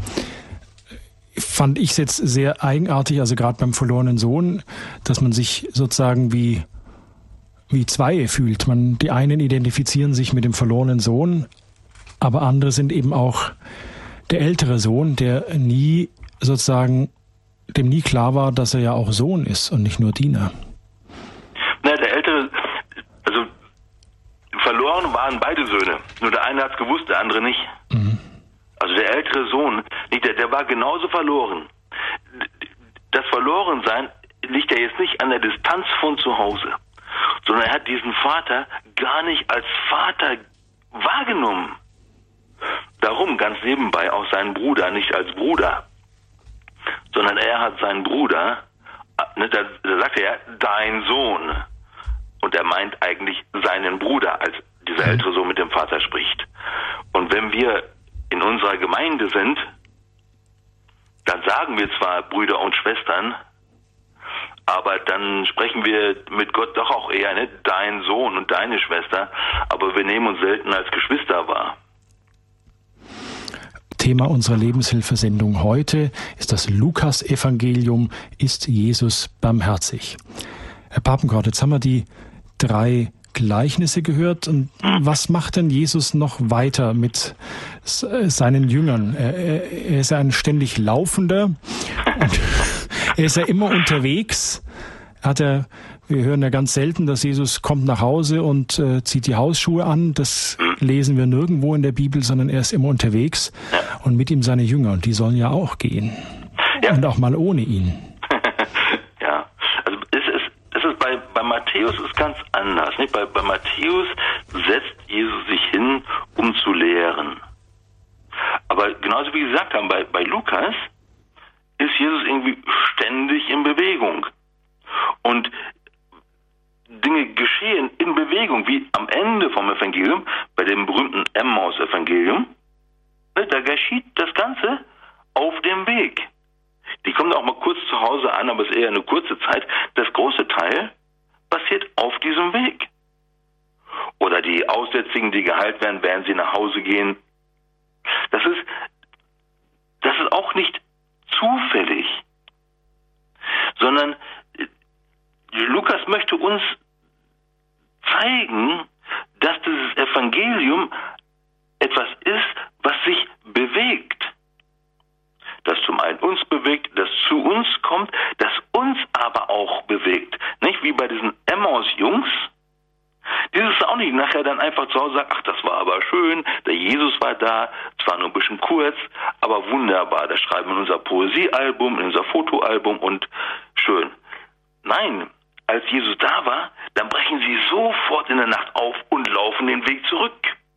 A: fand ich es jetzt sehr eigenartig, also gerade beim verlorenen Sohn, dass man sich sozusagen wie, wie zwei fühlt. Man, die einen identifizieren sich mit dem verlorenen Sohn, aber andere sind eben auch der ältere Sohn, der nie sozusagen, dem nie klar war, dass er ja auch Sohn ist und nicht nur Diener.
B: Na, der ältere, also verloren waren beide Söhne. Nur der eine hat es gewusst, der andere nicht. Mhm. Also der ältere Sohn, Nicht, der, der war genauso verloren. Das Verlorensein liegt ja jetzt nicht an der Distanz von zu Hause, sondern er hat diesen Vater gar nicht als Vater wahrgenommen. Darum ganz nebenbei auch seinen Bruder nicht als Bruder, sondern er hat seinen Bruder, ne, da, da sagt er, dein Sohn. Und er meint eigentlich seinen Bruder, als dieser ältere Sohn mit dem Vater spricht. Und wenn wir in unserer Gemeinde sind, dann sagen wir zwar Brüder und Schwestern, aber dann sprechen wir mit Gott doch auch eher, ne, dein Sohn und deine Schwester, aber wir nehmen uns selten als Geschwister wahr.
A: Thema unserer Lebenshilfesendung heute ist das Lukas-Evangelium, ist Jesus barmherzig. Herr Papenkort, jetzt haben wir die drei Gleichnisse gehört. Und was macht denn Jesus noch weiter mit seinen Jüngern? Er, er ist ja ein ständig Laufender. Und er ist ja immer unterwegs. Er hat ja, wir hören ja ganz selten, dass Jesus kommt nach Hause und äh, zieht die Hausschuhe an. Das lesen wir nirgendwo in der Bibel, sondern er ist immer unterwegs. Und mit ihm seine Jünger. Und die sollen ja auch gehen. Ja. Und auch mal ohne ihn.
B: Ja, also es ist, es ist bei, bei Matthäus ist ganz anders. Nicht? Bei, bei Matthäus setzt Jesus sich hin, um zu lehren. Aber genauso wie wir gesagt haben, bei, bei Lukas ist Jesus irgendwie ständig in Bewegung. Und Dinge geschehen in Bewegung, wie am Ende vom Evangelium, bei dem berühmten Emmaus-Evangelium. Da geschieht das Ganze auf dem Weg. Die kommen auch mal kurz zu Hause an, aber es ist eher eine kurze Zeit. Das große Teil passiert auf diesem Weg. Oder die Aussätzigen, die geheilt werden, während sie nach Hause gehen. Das ist, das ist auch nicht zufällig, sondern Lukas möchte uns zeigen, dass dieses Evangelium etwas ist, was sich bewegt. Das zum einen uns bewegt, das zu uns kommt, das uns aber auch bewegt. Nicht wie bei diesen Emmaus-Jungs. Dieses auch nicht nachher dann einfach zu Hause sagt, ach, das war aber schön, der Jesus war da, zwar nur ein bisschen kurz, aber wunderbar. Das schreiben wir in unser Poesiealbum, in unser Fotoalbum und schön. Nein, als Jesus da war, dann brechen sie sofort in der Nacht auf und laufen den Weg zurück.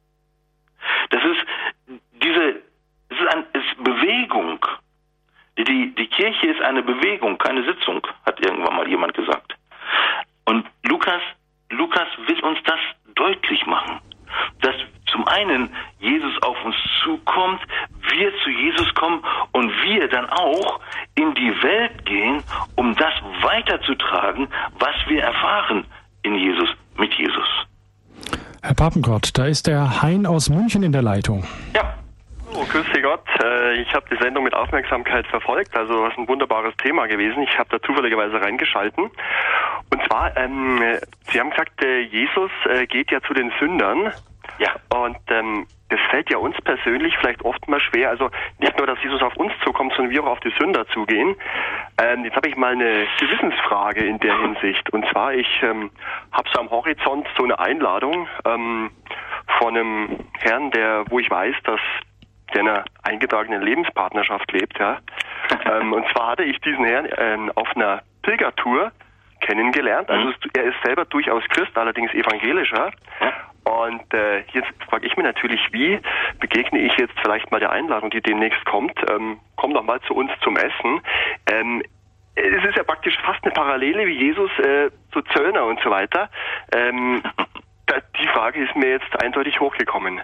B: Das ist diese, es ist, ein, es ist Bewegung. Die, die Kirche ist eine Bewegung, keine Sitzung, hat irgendwann mal jemand gesagt. Und Lukas, Lukas will uns das deutlich machen, dass zum einen Jesus auf uns zukommt, wir zu Jesus kommen und wir dann auch in die Welt gehen, um das weiterzutragen, was wir erfahren in Jesus, mit Jesus.
A: Herr Papenkort, da ist der Hein aus München in der Leitung.
C: Ja. Oh, grüß Sie Gott. Ich habe die Sendung mit Aufmerksamkeit verfolgt, also was ein wunderbares Thema gewesen. Ich habe da zufälligerweise reingeschalten. Und zwar, ähm, Sie haben gesagt, Jesus geht ja zu den Sündern. Ja. Und ähm, das fällt ja uns persönlich vielleicht oft mal schwer. Also nicht nur, dass Jesus auf uns zukommt, sondern wir auch auf die Sünder zugehen. Ähm, jetzt habe ich mal eine Gewissensfrage in der Hinsicht. Und zwar, ich ähm, habe so am Horizont so eine Einladung ähm, von einem Herrn, der, wo ich weiß, dass der in einer eingetragenen Lebenspartnerschaft lebt. Ja. ähm, und zwar hatte ich diesen Herrn ähm, auf einer Pilgertour kennengelernt. Also er ist selber durchaus Christ, allerdings evangelischer. Und äh, jetzt frage ich mich natürlich, wie begegne ich jetzt vielleicht mal der Einladung, die demnächst kommt, ähm, komm doch mal zu uns zum Essen. Ähm, es ist ja praktisch fast eine Parallele wie Jesus äh, zu Zöllner und so weiter. Ähm, da, die Frage ist mir jetzt eindeutig hochgekommen.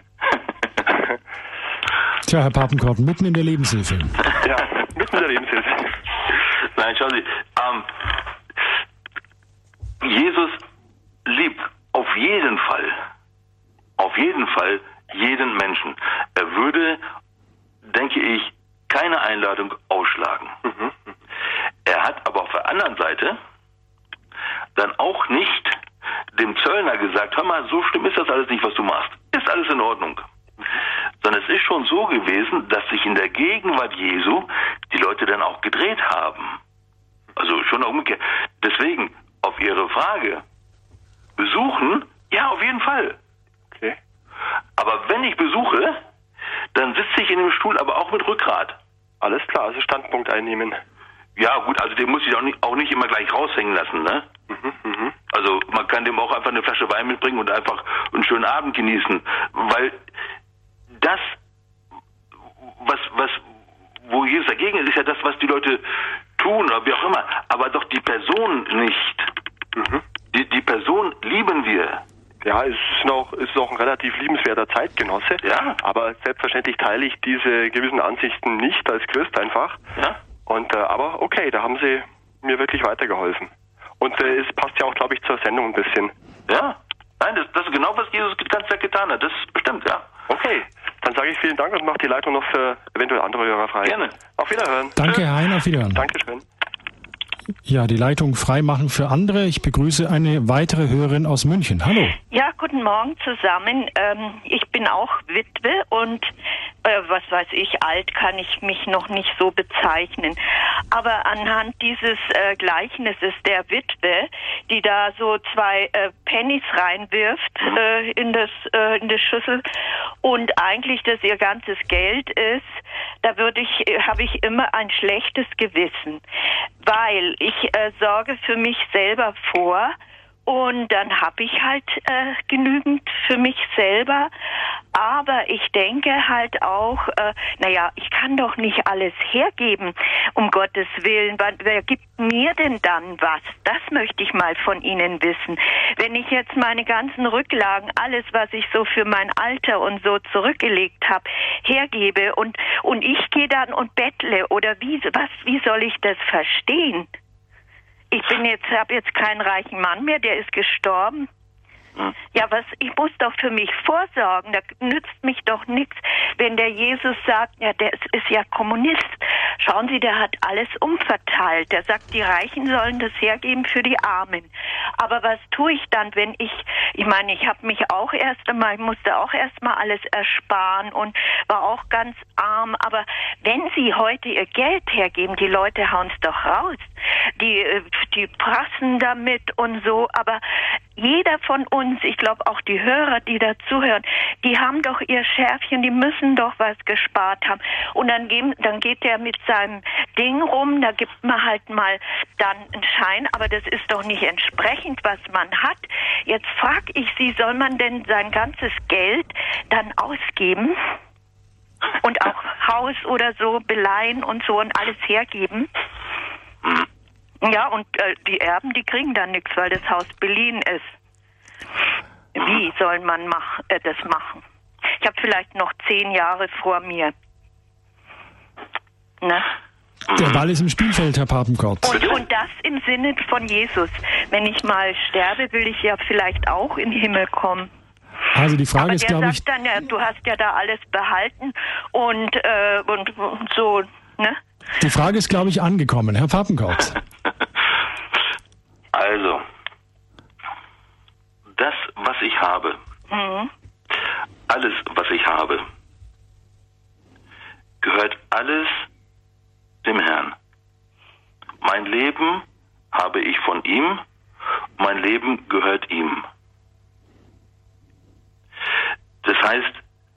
A: Tja, Herr Papenkort, mitten in der Lebenshilfe.
C: Ja, mitten in der Lebenshilfe.
B: Nein, schauen Sie, ähm, Jesus liebt auf jeden Fall, auf jeden Fall jeden Menschen. Er würde, denke ich, keine Einladung ausschlagen. Mhm. Er hat aber auf der anderen Seite dann auch nicht dem Zöllner gesagt, hör mal, so schlimm ist das alles nicht, was du machst. Ist alles in Ordnung. Sondern es ist schon so gewesen, dass sich in der Gegenwart Jesu die Leute dann auch gedreht haben. Also schon umgekehrt. Deswegen, auf Ihre Frage, besuchen, ja, auf jeden Fall.
C: Okay.
B: Aber wenn ich besuche, dann sitze ich in dem Stuhl aber auch mit Rückgrat.
C: Alles klar, also Standpunkt einnehmen.
B: Ja gut, also den muss ich auch nicht, auch nicht immer gleich raushängen lassen, ne?
C: Mhm, mhm.
B: Also man kann dem auch einfach eine Flasche Wein mitbringen und einfach einen schönen Abend genießen. Weil das, was, was, wo Jesus dagegen ist, ist ja das, was die Leute tun oder wie auch immer. Aber doch die Person nicht.
C: Mhm.
B: Die, die Person lieben wir.
C: Ja, es ist noch, es ist auch ein relativ liebenswerter Zeitgenosse.
B: Ja.
C: Aber selbstverständlich teile ich diese gewissen Ansichten nicht als Christ einfach.
B: Ja.
C: Und, äh, aber okay, da haben Sie mir wirklich weitergeholfen. Und äh, es passt ja auch, glaube ich, zur Sendung ein bisschen.
B: Ja. Nein, das, das ist genau, was Jesus die ganze Zeit getan hat. Das stimmt, ja.
C: Okay, dann sage ich vielen Dank und mache die Leitung noch für eventuell andere Hörer frei.
B: Gerne.
C: Auf Wiederhören.
A: Danke, Herr Hein, auf Wiederhören.
C: Dankeschön.
A: Ja, die Leitung freimachen für andere. Ich begrüße eine weitere Hörerin aus München. Hallo.
D: Ja, guten Morgen zusammen. Ähm, ich bin auch Witwe und äh, was weiß ich, alt kann ich mich noch nicht so bezeichnen. Aber anhand dieses äh, Gleichnisses der Witwe, die da so zwei äh, Pennies reinwirft äh, in das äh, in die Schüssel und eigentlich das ihr ganzes Geld ist, da würde ich äh, habe ich immer ein schlechtes Gewissen, weil ich äh, sorge für mich selber vor und dann habe ich halt äh, genügend für mich selber. Aber ich denke halt auch, äh, naja, ich kann doch nicht alles hergeben, um Gottes Willen. Wer gibt mir denn dann was? Das möchte ich mal von Ihnen wissen. Wenn ich jetzt meine ganzen Rücklagen, alles, was ich so für mein Alter und so zurückgelegt habe, hergebe und, und ich gehe dann und bettle, oder wie, was, wie soll ich das verstehen? Ich bin jetzt, habe jetzt keinen reichen Mann mehr, der ist gestorben. Hm. Ja, was, ich muss doch für mich vorsorgen, da nützt mich doch nichts, wenn der Jesus sagt, ja, der ist, ist ja Kommunist. Schauen Sie, der hat alles umverteilt. Der sagt, die Reichen sollen das hergeben für die Armen. Aber was tue ich dann, wenn ich, ich meine, ich habe mich auch erst einmal, ich musste auch erst mal alles ersparen und war auch ganz arm. Aber wenn Sie heute Ihr Geld hergeben, die Leute hauen es doch raus. Die, die prassen damit und so, aber jeder von uns, ich glaube auch die Hörer, die dazuhören, die haben doch ihr Schärfchen, die müssen doch was gespart haben. Und dann, gehen, dann geht der mit seinem Ding rum, da gibt man halt mal dann einen Schein, aber das ist doch nicht entsprechend, was man hat. Jetzt frage ich Sie, soll man denn sein ganzes Geld dann ausgeben? Und auch Haus oder so beleihen und so und alles hergeben? Ja, und äh, die Erben, die kriegen dann nichts, weil das Haus beliehen ist. Wie soll man mach, äh, das machen? Ich habe vielleicht noch zehn Jahre vor mir. Ne?
A: Der Ball ist im Spielfeld, Herr Papenkort.
D: Und, und das im Sinne von Jesus. Wenn ich mal sterbe, will ich ja vielleicht auch in den Himmel kommen.
A: Also die Frage
D: Aber
A: ist,
D: der
A: glaube
D: sagt
A: ich...
D: dann, ja, du hast ja da alles behalten und, äh, und, und so, ne?
A: Die Frage ist, glaube ich, angekommen. Herr Papenkort.
B: Also, das, was ich habe,
D: Mhm.
B: alles, was ich habe, gehört alles dem Herrn. Mein Leben habe ich von ihm, mein Leben gehört ihm. Das heißt,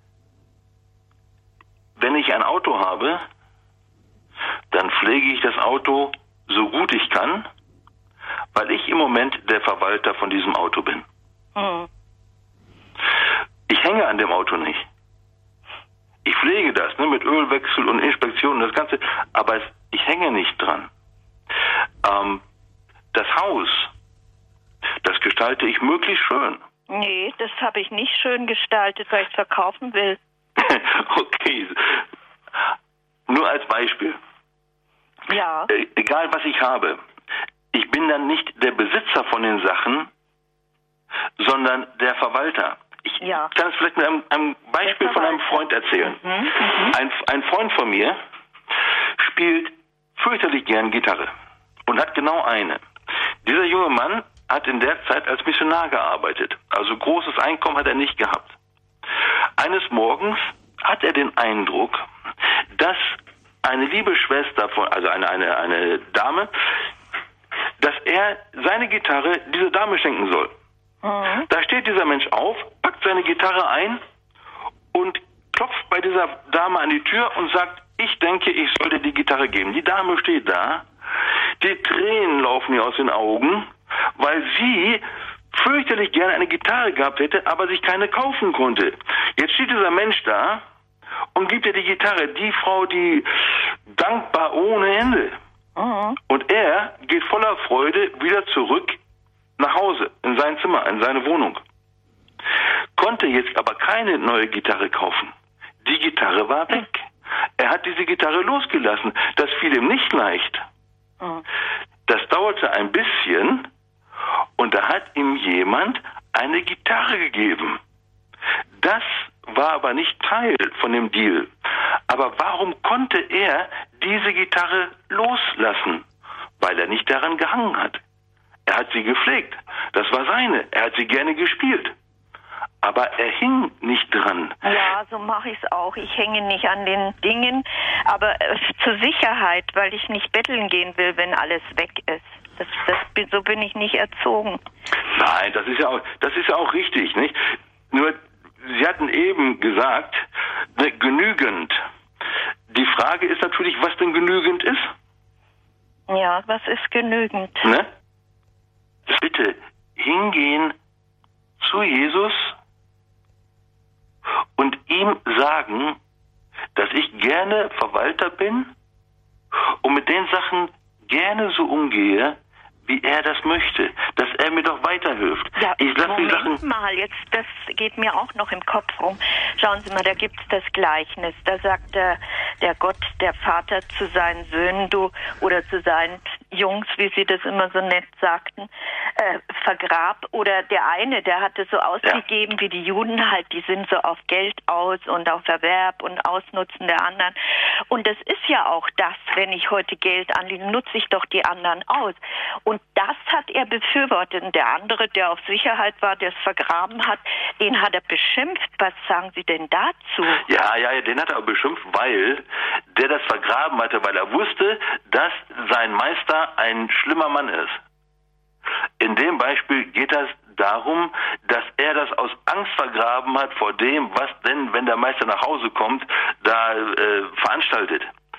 B: wenn ich ein Auto habe, dann pflege ich das Auto so gut ich kann, weil ich im Moment der Verwalter von diesem Auto bin.
D: Mhm.
B: Ich hänge an dem Auto nicht. Ich pflege das, ne, mit Ölwechsel und Inspektion und das Ganze, aber es, ich hänge nicht dran. Ähm, das Haus, das gestalte ich möglichst schön.
D: Nee, das habe ich nicht schön gestaltet, weil ich es verkaufen will.
B: Okay, nur als Beispiel.
D: Ja.
B: Äh, egal was ich habe, ich bin dann nicht der Besitzer von den Sachen, sondern der Verwalter. Ich
D: Ja.
B: kann es vielleicht mit einem, einem Beispiel von einem Freund erzählen.
D: Mhm, mhm.
B: Ein, ein Freund von mir spielt fürchterlich gern Gitarre und hat genau eine. Dieser junge Mann hat in der Zeit als Missionar gearbeitet. Also großes Einkommen hat er nicht gehabt. Eines Morgens hat er den Eindruck, dass eine liebe Schwester, von, also eine, eine, eine Dame, dass er seine Gitarre dieser Dame schenken soll.
D: Mhm.
B: Da steht dieser Mensch auf, packt seine Gitarre ein und klopft bei dieser Dame an die Tür und sagt, ich denke, ich sollte die Gitarre geben. Die Dame steht da, die Tränen laufen ihr aus den Augen, weil sie fürchterlich gerne eine Gitarre gehabt hätte, aber sich keine kaufen konnte. Jetzt steht dieser Mensch da und gibt ihr die Gitarre, die Frau, die dankbar ohne Ende. Mhm. Und er geht voller Freude wieder zurück nach Hause, in sein Zimmer, in seine Wohnung. Konnte jetzt aber keine neue Gitarre kaufen. Die Gitarre war weg. Er hat diese Gitarre losgelassen. Das fiel ihm nicht leicht. Mhm. Das dauerte ein bisschen und da hat ihm jemand eine Gitarre gegeben. Das war aber nicht Teil von dem Deal. Aber warum konnte er diese Gitarre loslassen? Weil er nicht daran gehangen hat. Er hat sie gepflegt. Das war seine. Er hat sie gerne gespielt. Aber er hing nicht dran.
D: Ja, so mache ich es auch. Ich hänge nicht an den Dingen, aber äh, zur Sicherheit, weil ich nicht betteln gehen will, wenn alles weg ist. Das, das, so bin ich nicht erzogen.
B: Nein, das ist ja auch, das ist ja auch richtig, nicht? Nur, Sie hatten eben gesagt, ne, genügend. Die Frage ist natürlich, was denn genügend ist?
D: Ja, was ist genügend?
B: Ne? Bitte hingehen zu Jesus und ihm sagen, dass ich gerne Verwalter bin und mit den Sachen gerne so umgehe, wie er das möchte, dass er mir doch weiterhilft.
D: Ja,
B: ich lasse die
D: Moment
B: Sachen
D: mal, jetzt, das geht mir auch noch im Kopf rum. Schauen Sie mal, da gibt es das Gleichnis. Da sagt der, der Gott, der Vater zu seinen Söhnen, du, oder zu seinen Jungs, wie sie das immer so nett sagten, äh, vergrab. Oder der eine, der hatte so ausgegeben, ja, wie die Juden halt, die sind so auf Geld aus und auf Erwerb und Ausnutzen der anderen. Und das ist ja auch das, wenn ich heute Geld anlege, nutze ich doch die anderen aus. Und das hat er befürwortet. Und der andere, der auf Sicherheit war, der es vergraben hat, den hat er beschimpft. Was sagen Sie denn dazu?
B: Ja, ja, den hat er auch beschimpft, weil der das vergraben hatte, weil er wusste, dass sein Meister ein schlimmer Mann ist. In dem Beispiel geht es darum, dass er das aus Angst vergraben hat vor dem, was denn, wenn der Meister nach Hause kommt, da äh, veranstaltet.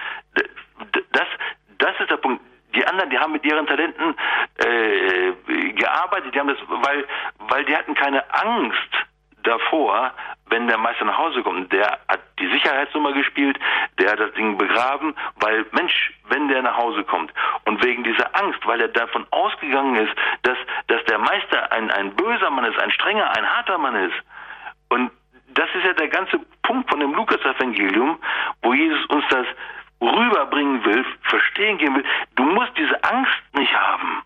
B: Das, das ist der Punkt. Die anderen, die haben mit ihren Talenten äh, gearbeitet, die haben das, weil, weil die hatten keine Angst davor, wenn der Meister nach Hause kommt. Der hat die Sicherheitsnummer gespielt, der hat das Ding begraben, weil, Mensch, wenn der nach Hause kommt. Und wegen dieser Angst, weil er davon ausgegangen ist, dass, dass der Meister ein, ein böser Mann ist, ein strenger, ein harter Mann ist. Und das ist ja der ganze Punkt von dem Lukas-Evangelium, wo Jesus uns das rüberbringen will, verstehen gehen will. Du musst diese Angst nicht haben.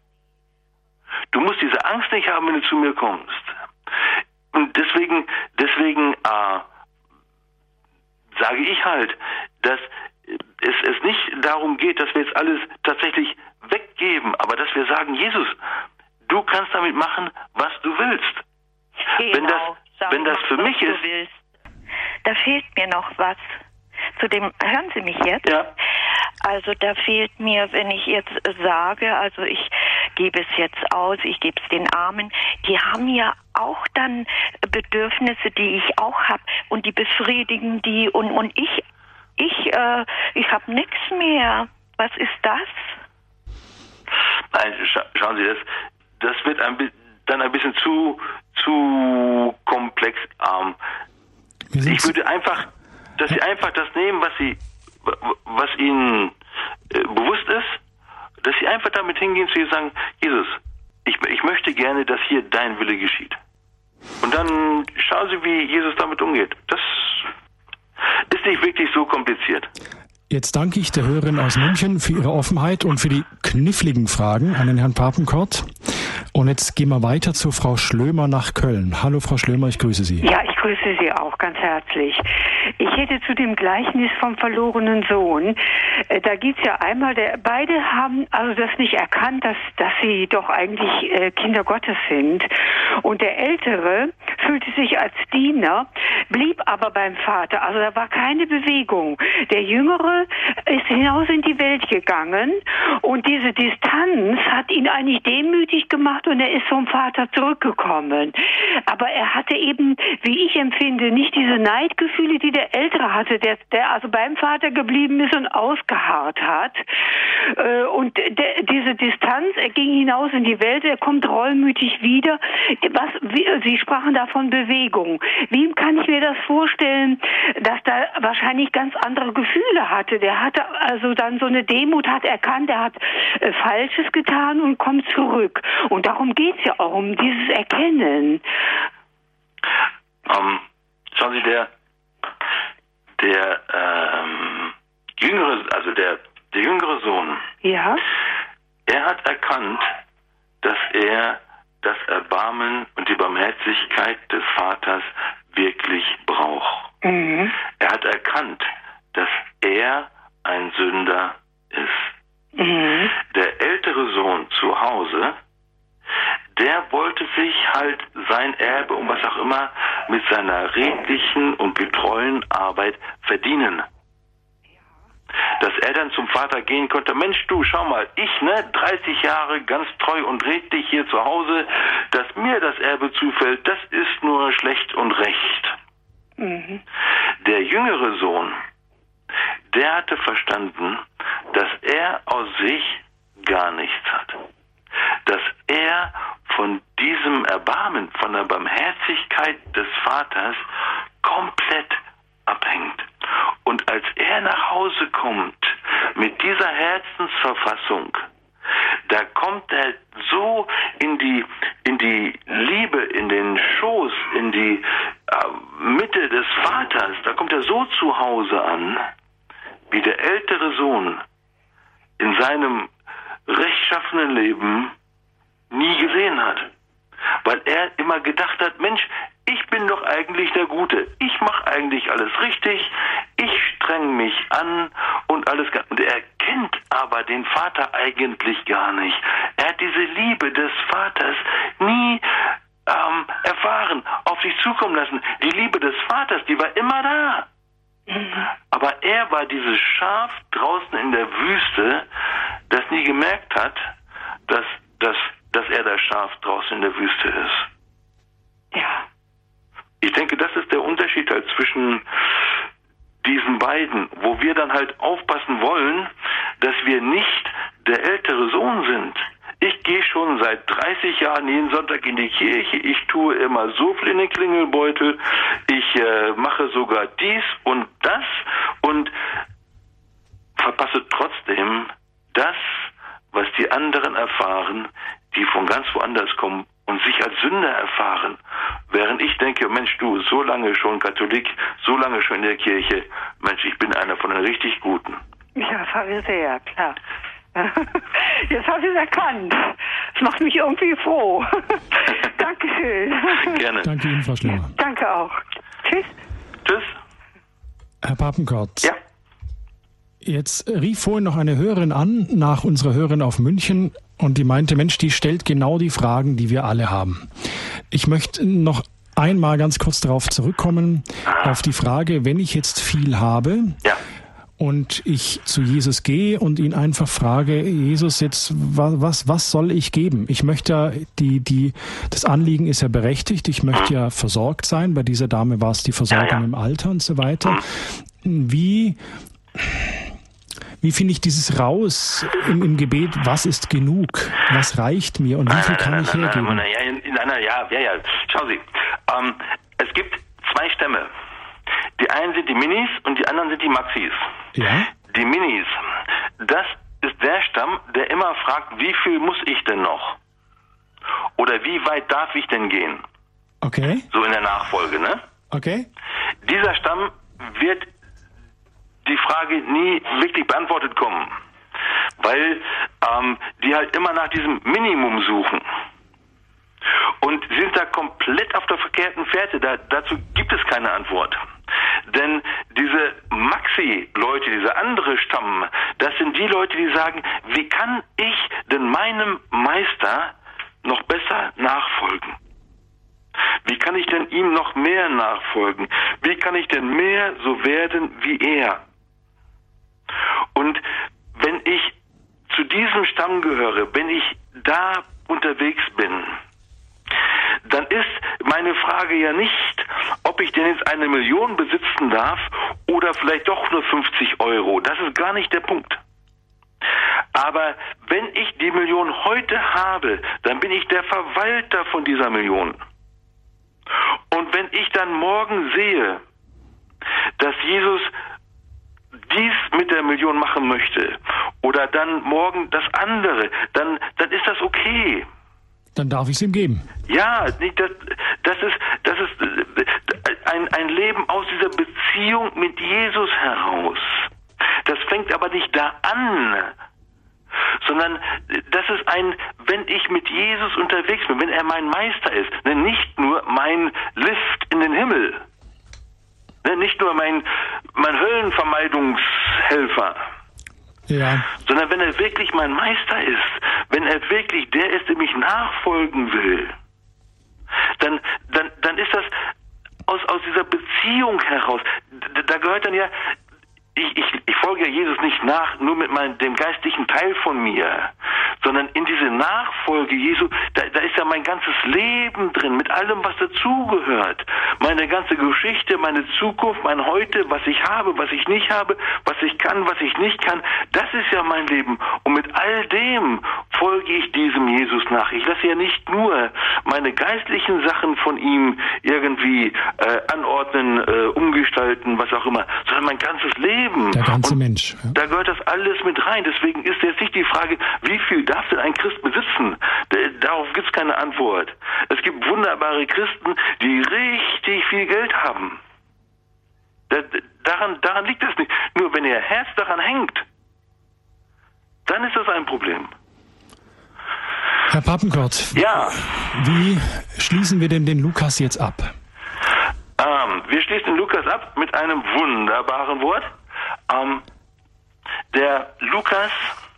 B: Du musst diese Angst nicht haben, wenn du zu mir kommst. Und deswegen, deswegen äh, sage ich halt, dass es, es nicht darum geht, dass wir jetzt alles tatsächlich weggeben, aber dass wir sagen, Jesus, du kannst damit machen, was du willst.
D: Genau,
B: wenn das,
D: sag
B: wenn das
D: mal,
B: für mich ist.
D: Willst. Da fehlt mir noch was. Zu dem, hören Sie mich jetzt?
B: Ja.
D: Also da fehlt mir, wenn ich jetzt sage, also ich gebe es jetzt aus, ich gebe es den Armen, die haben ja auch dann Bedürfnisse, die ich auch habe und die befriedigen die und, und ich, ich, äh, ich habe nichts mehr. Was ist das?
B: Nein, scha schauen Sie, das, das wird ein, dann ein bisschen zu, zu komplex. Ähm, ich würde einfach dass sie einfach das nehmen, was sie, was ihnen äh, bewusst ist, dass sie einfach damit hingehen zu ihr sagen, Jesus, ich, ich möchte gerne, dass hier dein Wille geschieht. Und dann schauen Sie, wie Jesus damit umgeht. Das ist nicht wirklich so kompliziert.
A: Jetzt danke ich der Hörerin aus München für ihre Offenheit und für die kniffligen Fragen an den Herrn Papenkort. Und jetzt gehen wir weiter zu Frau Schlömer nach Köln. Hallo Frau Schlömer, ich grüße Sie.
E: Ja, ich grüße Sie auch ganz herzlich. Ich hätte zu dem Gleichnis vom verlorenen Sohn, äh, da geht's ja einmal, der, beide haben also das nicht erkannt, dass, dass sie doch eigentlich äh, Kinder Gottes sind. Und der Ältere fühlte sich als Diener blieb aber beim Vater. Also da war keine Bewegung. Der Jüngere ist hinaus in die Welt gegangen und diese Distanz hat ihn eigentlich demütig gemacht und er ist vom Vater zurückgekommen. Aber er hatte eben, wie ich empfinde, nicht diese Neidgefühle, die der Ältere hatte, der, der also beim Vater geblieben ist und ausgeharrt hat. Und der, diese Distanz, er ging hinaus in die Welt, er kommt reumütig wieder. Was, wie, Sie sprachen da von Bewegung. Wie kann ich mir das vorstellen, dass da wahrscheinlich ganz andere Gefühle hatte? Der hatte also dann so eine Demut, hat erkannt, er hat äh, Falsches getan und kommt zurück. Und darum geht's ja auch, um dieses Erkennen.
B: Um, schauen Sie, der, der ähm, jüngere, also der, der jüngere Sohn,
E: ja,
B: er hat erkannt, dass er das Erbarmen und die Barmherzigkeit des Vaters wirklich braucht.
E: Mhm.
B: Er hat erkannt, dass er ein Sünder ist.
E: Mhm.
B: Der ältere Sohn zu Hause, der wollte sich halt sein Erbe und was auch immer mit seiner redlichen und getreuen Arbeit verdienen. Dass er dann zum Vater gehen konnte, Mensch du, schau mal, ich, ne, dreißig Jahre ganz treu und redlich hier zu Hause, dass mir das Erbe zufällt, das ist nur schlecht und recht.
E: Mhm.
B: Der jüngere Sohn, der hatte verstanden, dass er aus sich gar nichts hat. Dass er von diesem Erbarmen, von der Barmherzigkeit des Vaters komplett abhängt. Und als er nach Hause kommt, mit dieser Herzensverfassung, da kommt er so in die, in die Liebe, in den Schoß, in die äh, Mitte des Vaters, da kommt er so zu Hause an, wie der ältere Sohn in seinem rechtschaffenen Leben nie gesehen hat. Weil er immer gedacht hat, Mensch, ich bin doch eigentlich der Gute. Ich mache eigentlich alles richtig. Ich strenge mich an und alles. Und er kennt aber den Vater eigentlich gar nicht. Er hat diese Liebe des Vaters nie ähm, erfahren, auf sich zukommen lassen. Die Liebe des Vaters, die war immer da. Aber er war dieses Schaf draußen in der Wüste, das nie gemerkt hat, dass, dass, dass er das Schaf draußen in der Wüste ist.
E: Ja.
B: Ich denke, das ist der Unterschied halt zwischen diesen beiden, wo wir dann halt aufpassen wollen, dass wir nicht der ältere Sohn sind. Ich gehe schon seit dreißig Jahren jeden Sonntag in die Kirche, ich tue immer so viel in den Klingelbeutel, ich äh, mache sogar dies und das und verpasse trotzdem das, was die anderen erfahren, die von ganz woanders kommen und sich als Sünder erfahren. Während ich denke, Mensch, du, so lange schon Katholik, so lange schon in der Kirche, Mensch, ich bin einer von den richtig Guten.
E: Ja, Pharisäer, klar. Jetzt habe ich es erkannt. Das macht mich irgendwie froh. Dankeschön.
B: Gerne.
A: Danke Ihnen, Frau Schlimmer.
E: Danke auch. Tschüss.
B: Tschüss.
A: Herr Papenkort.
B: Ja.
A: Jetzt rief vorhin noch eine Hörerin an, nach unserer Hörerin auf München, und die meinte, Mensch, die stellt genau die Fragen, die wir alle haben. Ich möchte noch einmal ganz kurz darauf zurückkommen, auf die Frage, wenn ich jetzt viel habe,
B: Ja.
A: und ich zu Jesus gehe und ihn einfach frage, Jesus, jetzt was, was, was soll ich geben? Ich möchte ja, die, die, das Anliegen ist ja berechtigt, ich möchte ja versorgt sein. Bei dieser Dame war es die Versorgung
B: Ja, ja.
A: im Alter und so weiter. Wie, wie finde ich dieses raus im, im Gebet? Was ist genug? Was reicht mir? Und wie viel kann ich hergeben?
B: Nein, nein, nein, in einer, ja, ja, ja. Schauen Sie, ähm, es gibt zwei Stämme. Die einen sind die Minis und die anderen sind die Maxis.
A: Ja?
B: Die Minis, das ist der Stamm, der immer fragt, wie viel muss ich denn noch? Oder wie weit darf ich denn gehen?
A: Okay.
B: So in der Nachfolge, ne?
A: Okay.
B: Dieser Stamm wird die Frage nie wirklich beantwortet kommen. Weil ähm, die halt immer nach diesem Minimum suchen. Und sind da komplett auf der verkehrten Fährte. Da, dazu gibt es keine Antwort. Denn diese Maxi-Leute, dieser andere Stamm, das sind die Leute, die sagen, wie kann ich denn meinem Meister noch besser nachfolgen? Wie kann kann ich denn ihm noch mehr nachfolgen? Wie kann ich denn mehr so werden wie er? Und wenn ich zu diesem Stamm gehöre, wenn ich da unterwegs bin, dann ist meine Frage ja nicht, ob ich denn jetzt eine Million besitzen darf oder vielleicht doch nur fünfzig Euro. Das ist gar nicht der Punkt. Aber wenn ich die Million heute habe, dann bin ich der Verwalter von dieser Million. Und wenn ich dann morgen sehe, dass Jesus dies mit der Million machen möchte oder dann morgen das andere, dann, dann ist das okay.
A: Dann darf ich es ihm geben.
B: Ja, das, das ist, das ist ein, ein Leben aus dieser Beziehung mit Jesus heraus. Das fängt aber nicht da an, sondern das ist ein, wenn ich mit Jesus unterwegs bin, wenn er mein Meister ist, nicht nur mein Lift in den Himmel, nicht nur mein, mein Höllenvermeidungshelfer,
A: ja,
B: sondern wenn er wirklich mein Meister ist, wenn er wirklich der ist, dem ich nachfolgen will, dann, dann, dann ist das aus, aus dieser Beziehung heraus, da, da gehört dann ja, ich, ich, ich folge ja Jesus nicht nach, nur mit meinem, dem geistlichen Teil von mir, sondern in diese Nachfolge Jesu, da, da ist ja mein ganzes Leben drin, mit allem, was dazugehört. Meine ganze Geschichte, meine Zukunft, mein Heute, was ich habe, was ich nicht habe, was ich kann, was ich nicht kann, das ist ja mein Leben. Und mit all dem folge ich diesem Jesus nach. Ich lasse ja nicht nur meine geistlichen Sachen von ihm irgendwie äh, anordnen, äh, umgestalten, was auch immer, sondern mein ganzes Leben.
A: Der ganze
B: Und
A: Mensch. Ja.
B: Da gehört das alles mit rein. Deswegen ist jetzt nicht die Frage, wie viel darf denn ein Christ besitzen? Darauf gibt es keine Antwort. Es gibt wunderbare Christen, die richtig viel Geld haben. Daran, daran liegt es nicht. Nur wenn ihr Herz daran hängt, dann ist das ein Problem.
A: Herr Papenkort,
B: ja.
A: Wie schließen wir denn den Lukas jetzt ab?
B: Ähm, wir schließen den Lukas ab mit einem wunderbaren Wort. Ähm, der Lukas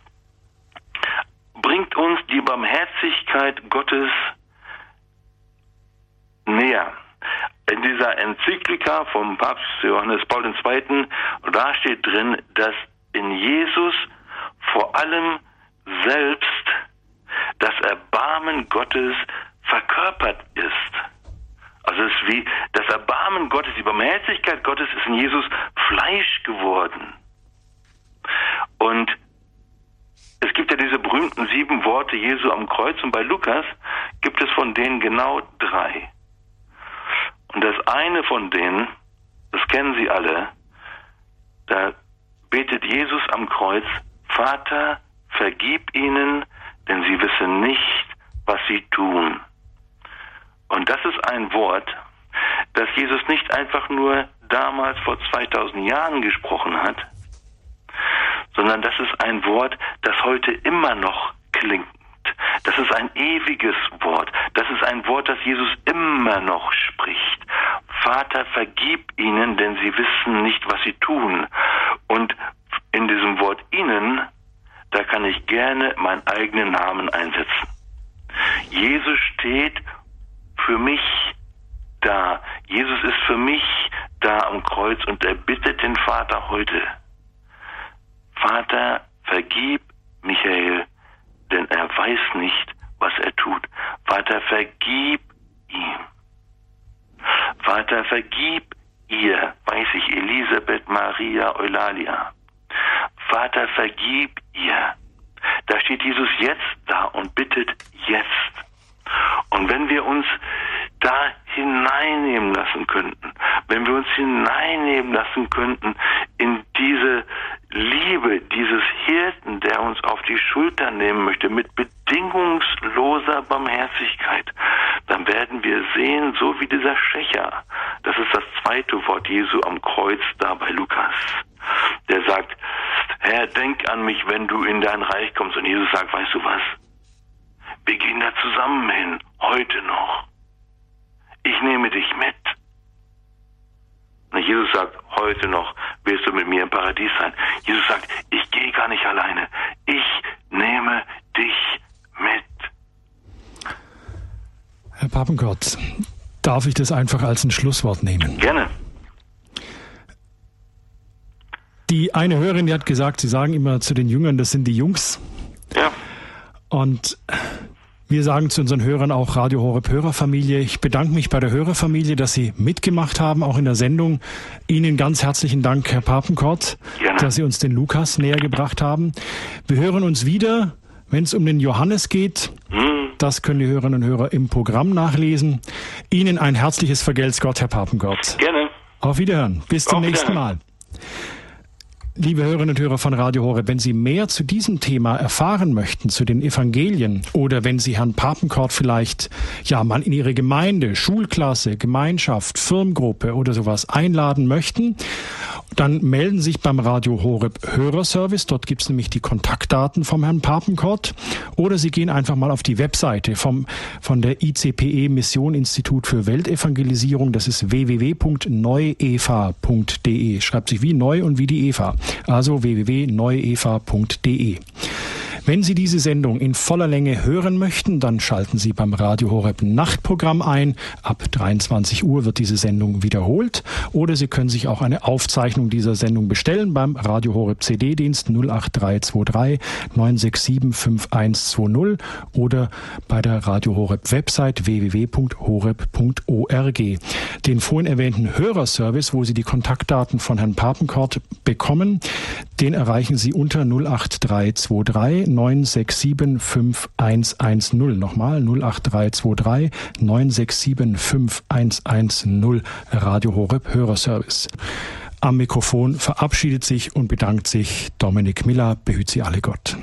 B: bringt uns die Barmherzigkeit Gottes näher. In dieser Enzyklika vom Papst Johannes Paul der Zweite., da steht drin, dass in Jesus vor allem selbst das Erbarmen Gottes verkörpert ist. Also es ist wie das Erbarmen Gottes, die Barmherzigkeit Gottes ist in Jesus Fleisch geworden. Und es gibt ja diese berühmten sieben Worte Jesu am Kreuz und bei Lukas gibt es von denen genau drei. Und das eine von denen, das kennen Sie alle, da betet Jesus am Kreuz, Vater, vergib ihnen, denn sie wissen nicht, was sie tun. Und das ist ein Wort, das Jesus nicht einfach nur damals vor zweitausend Jahren gesprochen hat, sondern das ist ein Wort, das heute immer noch klingt. Das ist ein ewiges Wort. Das ist ein Wort, das Jesus immer noch spricht. Vater, vergib ihnen, denn sie wissen nicht, was sie tun. Und in diesem Wort ihnen, da kann ich gerne meinen eigenen Namen einsetzen. Jesus steht für mich da. Jesus ist für mich da am Kreuz und er bittet den Vater heute. Vater, vergib Michael, denn er weiß nicht, was er tut. Vater, vergib ihm. Vater, vergib ihr, weiß ich, Elisabeth, Maria, Eulalia. Vater, vergib ihr. Da steht Jesus jetzt da und bittet jetzt. Und wenn wir uns da hineinnehmen lassen könnten, wenn wir uns hineinnehmen lassen könnten in diese Liebe dieses Hirten, der uns auf die Schulter nehmen möchte, mit bedingungsloser Barmherzigkeit, dann werden wir sehen, so wie dieser Schächer, das ist das zweite Wort Jesu am Kreuz da bei Lukas, der sagt, Herr, denk an mich, wenn du in dein Reich kommst. Und Jesus sagt, weißt du was? Wir gehen da zusammen hin, heute noch. Ich nehme dich mit. Und Jesus sagt, heute noch wirst du mit mir im Paradies sein. Jesus sagt, ich gehe gar nicht alleine. Ich nehme dich mit.
A: Herr Papenkort, Darf ich das einfach als ein Schlusswort nehmen?
B: Gerne.
A: Die eine Hörerin, die hat gesagt, sie sagen immer zu den Jüngern, das sind die Jungs.
B: Ja.
A: Und wir sagen zu unseren Hörern auch Radio Horeb Hörerfamilie. Ich bedanke mich bei der Hörerfamilie, dass Sie mitgemacht haben, auch in der Sendung. Ihnen ganz herzlichen Dank, Herr Papenkort,
B: Gerne.
A: dass Sie uns den Lukas näher gebracht haben. Wir hören uns wieder, wenn es um den Johannes geht.
B: Hm.
A: Das können die Hörerinnen und Hörer im Programm nachlesen. Ihnen ein herzliches Vergelt's Gott, Herr Papenkort.
B: Gerne.
A: Auf Wiederhören. Bis zum
B: Auf
A: nächsten Mal. Liebe Hörerinnen und Hörer von Radio Horeb, wenn Sie mehr zu diesem Thema erfahren möchten, zu den Evangelien, oder wenn Sie Herrn Papenkort vielleicht ja mal in Ihre Gemeinde, Schulklasse, Gemeinschaft, Firmengruppe oder sowas einladen möchten, dann melden Sie sich beim Radio Horeb Hörerservice. Dort gibt es nämlich die Kontaktdaten vom Herrn Papenkort. Oder Sie gehen einfach mal auf die Webseite vom, von der I C P E Mission Institut für Weltevangelisierung. Das ist w w w punkt neu e v a punkt d e. Schreibt sich wie neu und wie die Eva. Also w w w punkt neu e v a punkt d e. Wenn Sie diese Sendung in voller Länge hören möchten, dann schalten Sie beim Radio Horeb Nachtprogramm ein. Ab dreiundzwanzig Uhr wird diese Sendung wiederholt. Oder Sie können sich auch eine Aufzeichnung dieser Sendung bestellen beim Radio Horeb C D-Dienst null acht drei zwei drei neun sechs sieben fünf eins zwei null oder bei der Radio Horeb Website w w w punkt horeb punkt org. Den vorhin erwähnten Hörerservice, wo Sie die Kontaktdaten von Herrn Papenkort bekommen, den erreichen Sie unter null acht drei zwei drei neun sechs sieben fünf eins eins null. Nochmal null acht drei zwei drei neun sechs sieben fünf eins eins null. Radio Horeb Hörerservice. Am Mikrofon verabschiedet sich und bedankt sich Dominik Miller. Behüt Sie alle Gott.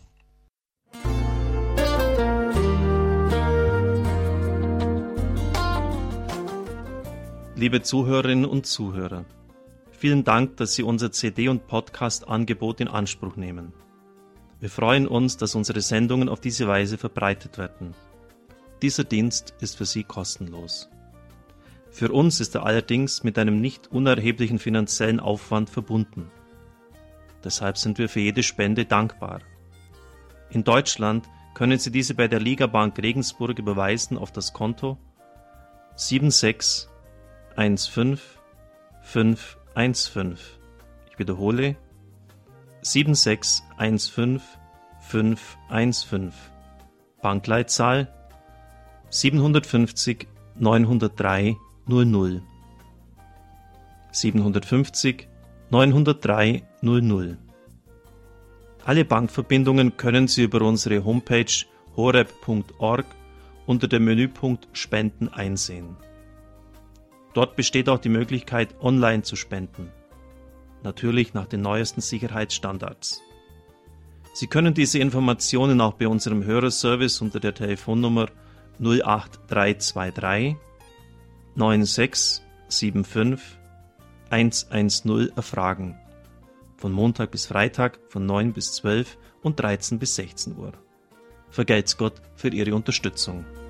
F: Liebe Zuhörerinnen und Zuhörer, vielen Dank, dass Sie unser C D- und Podcast-Angebot in Anspruch nehmen. Wir freuen uns, dass unsere Sendungen auf diese Weise verbreitet werden. Dieser Dienst ist für Sie kostenlos. Für uns ist er allerdings mit einem nicht unerheblichen finanziellen Aufwand verbunden. Deshalb sind wir für jede Spende dankbar. In Deutschland können Sie diese bei der Ligabank Regensburg überweisen auf das Konto sieben sechs eins fünf fünf eins fünf. Ich wiederhole sieben sechs eins fünf fünf eins fünf. Bankleitzahl siebenhundertfünfzig neunhundertdrei null null. siebenhundertfünfzig neunhundertdrei null null. Alle Bankverbindungen können Sie über unsere Homepage horeb punkt org unter dem Menüpunkt Spenden einsehen. Dort besteht auch die Möglichkeit, online zu spenden. Natürlich nach den neuesten Sicherheitsstandards. Sie können diese Informationen auch bei unserem Hörerservice unter der Telefonnummer null acht drei zwei drei neun sechs sieben fünf eins eins null erfragen. Von Montag bis Freitag von neun bis zwölf und dreizehn bis sechzehn Uhr. Vergelt's Gott für Ihre Unterstützung.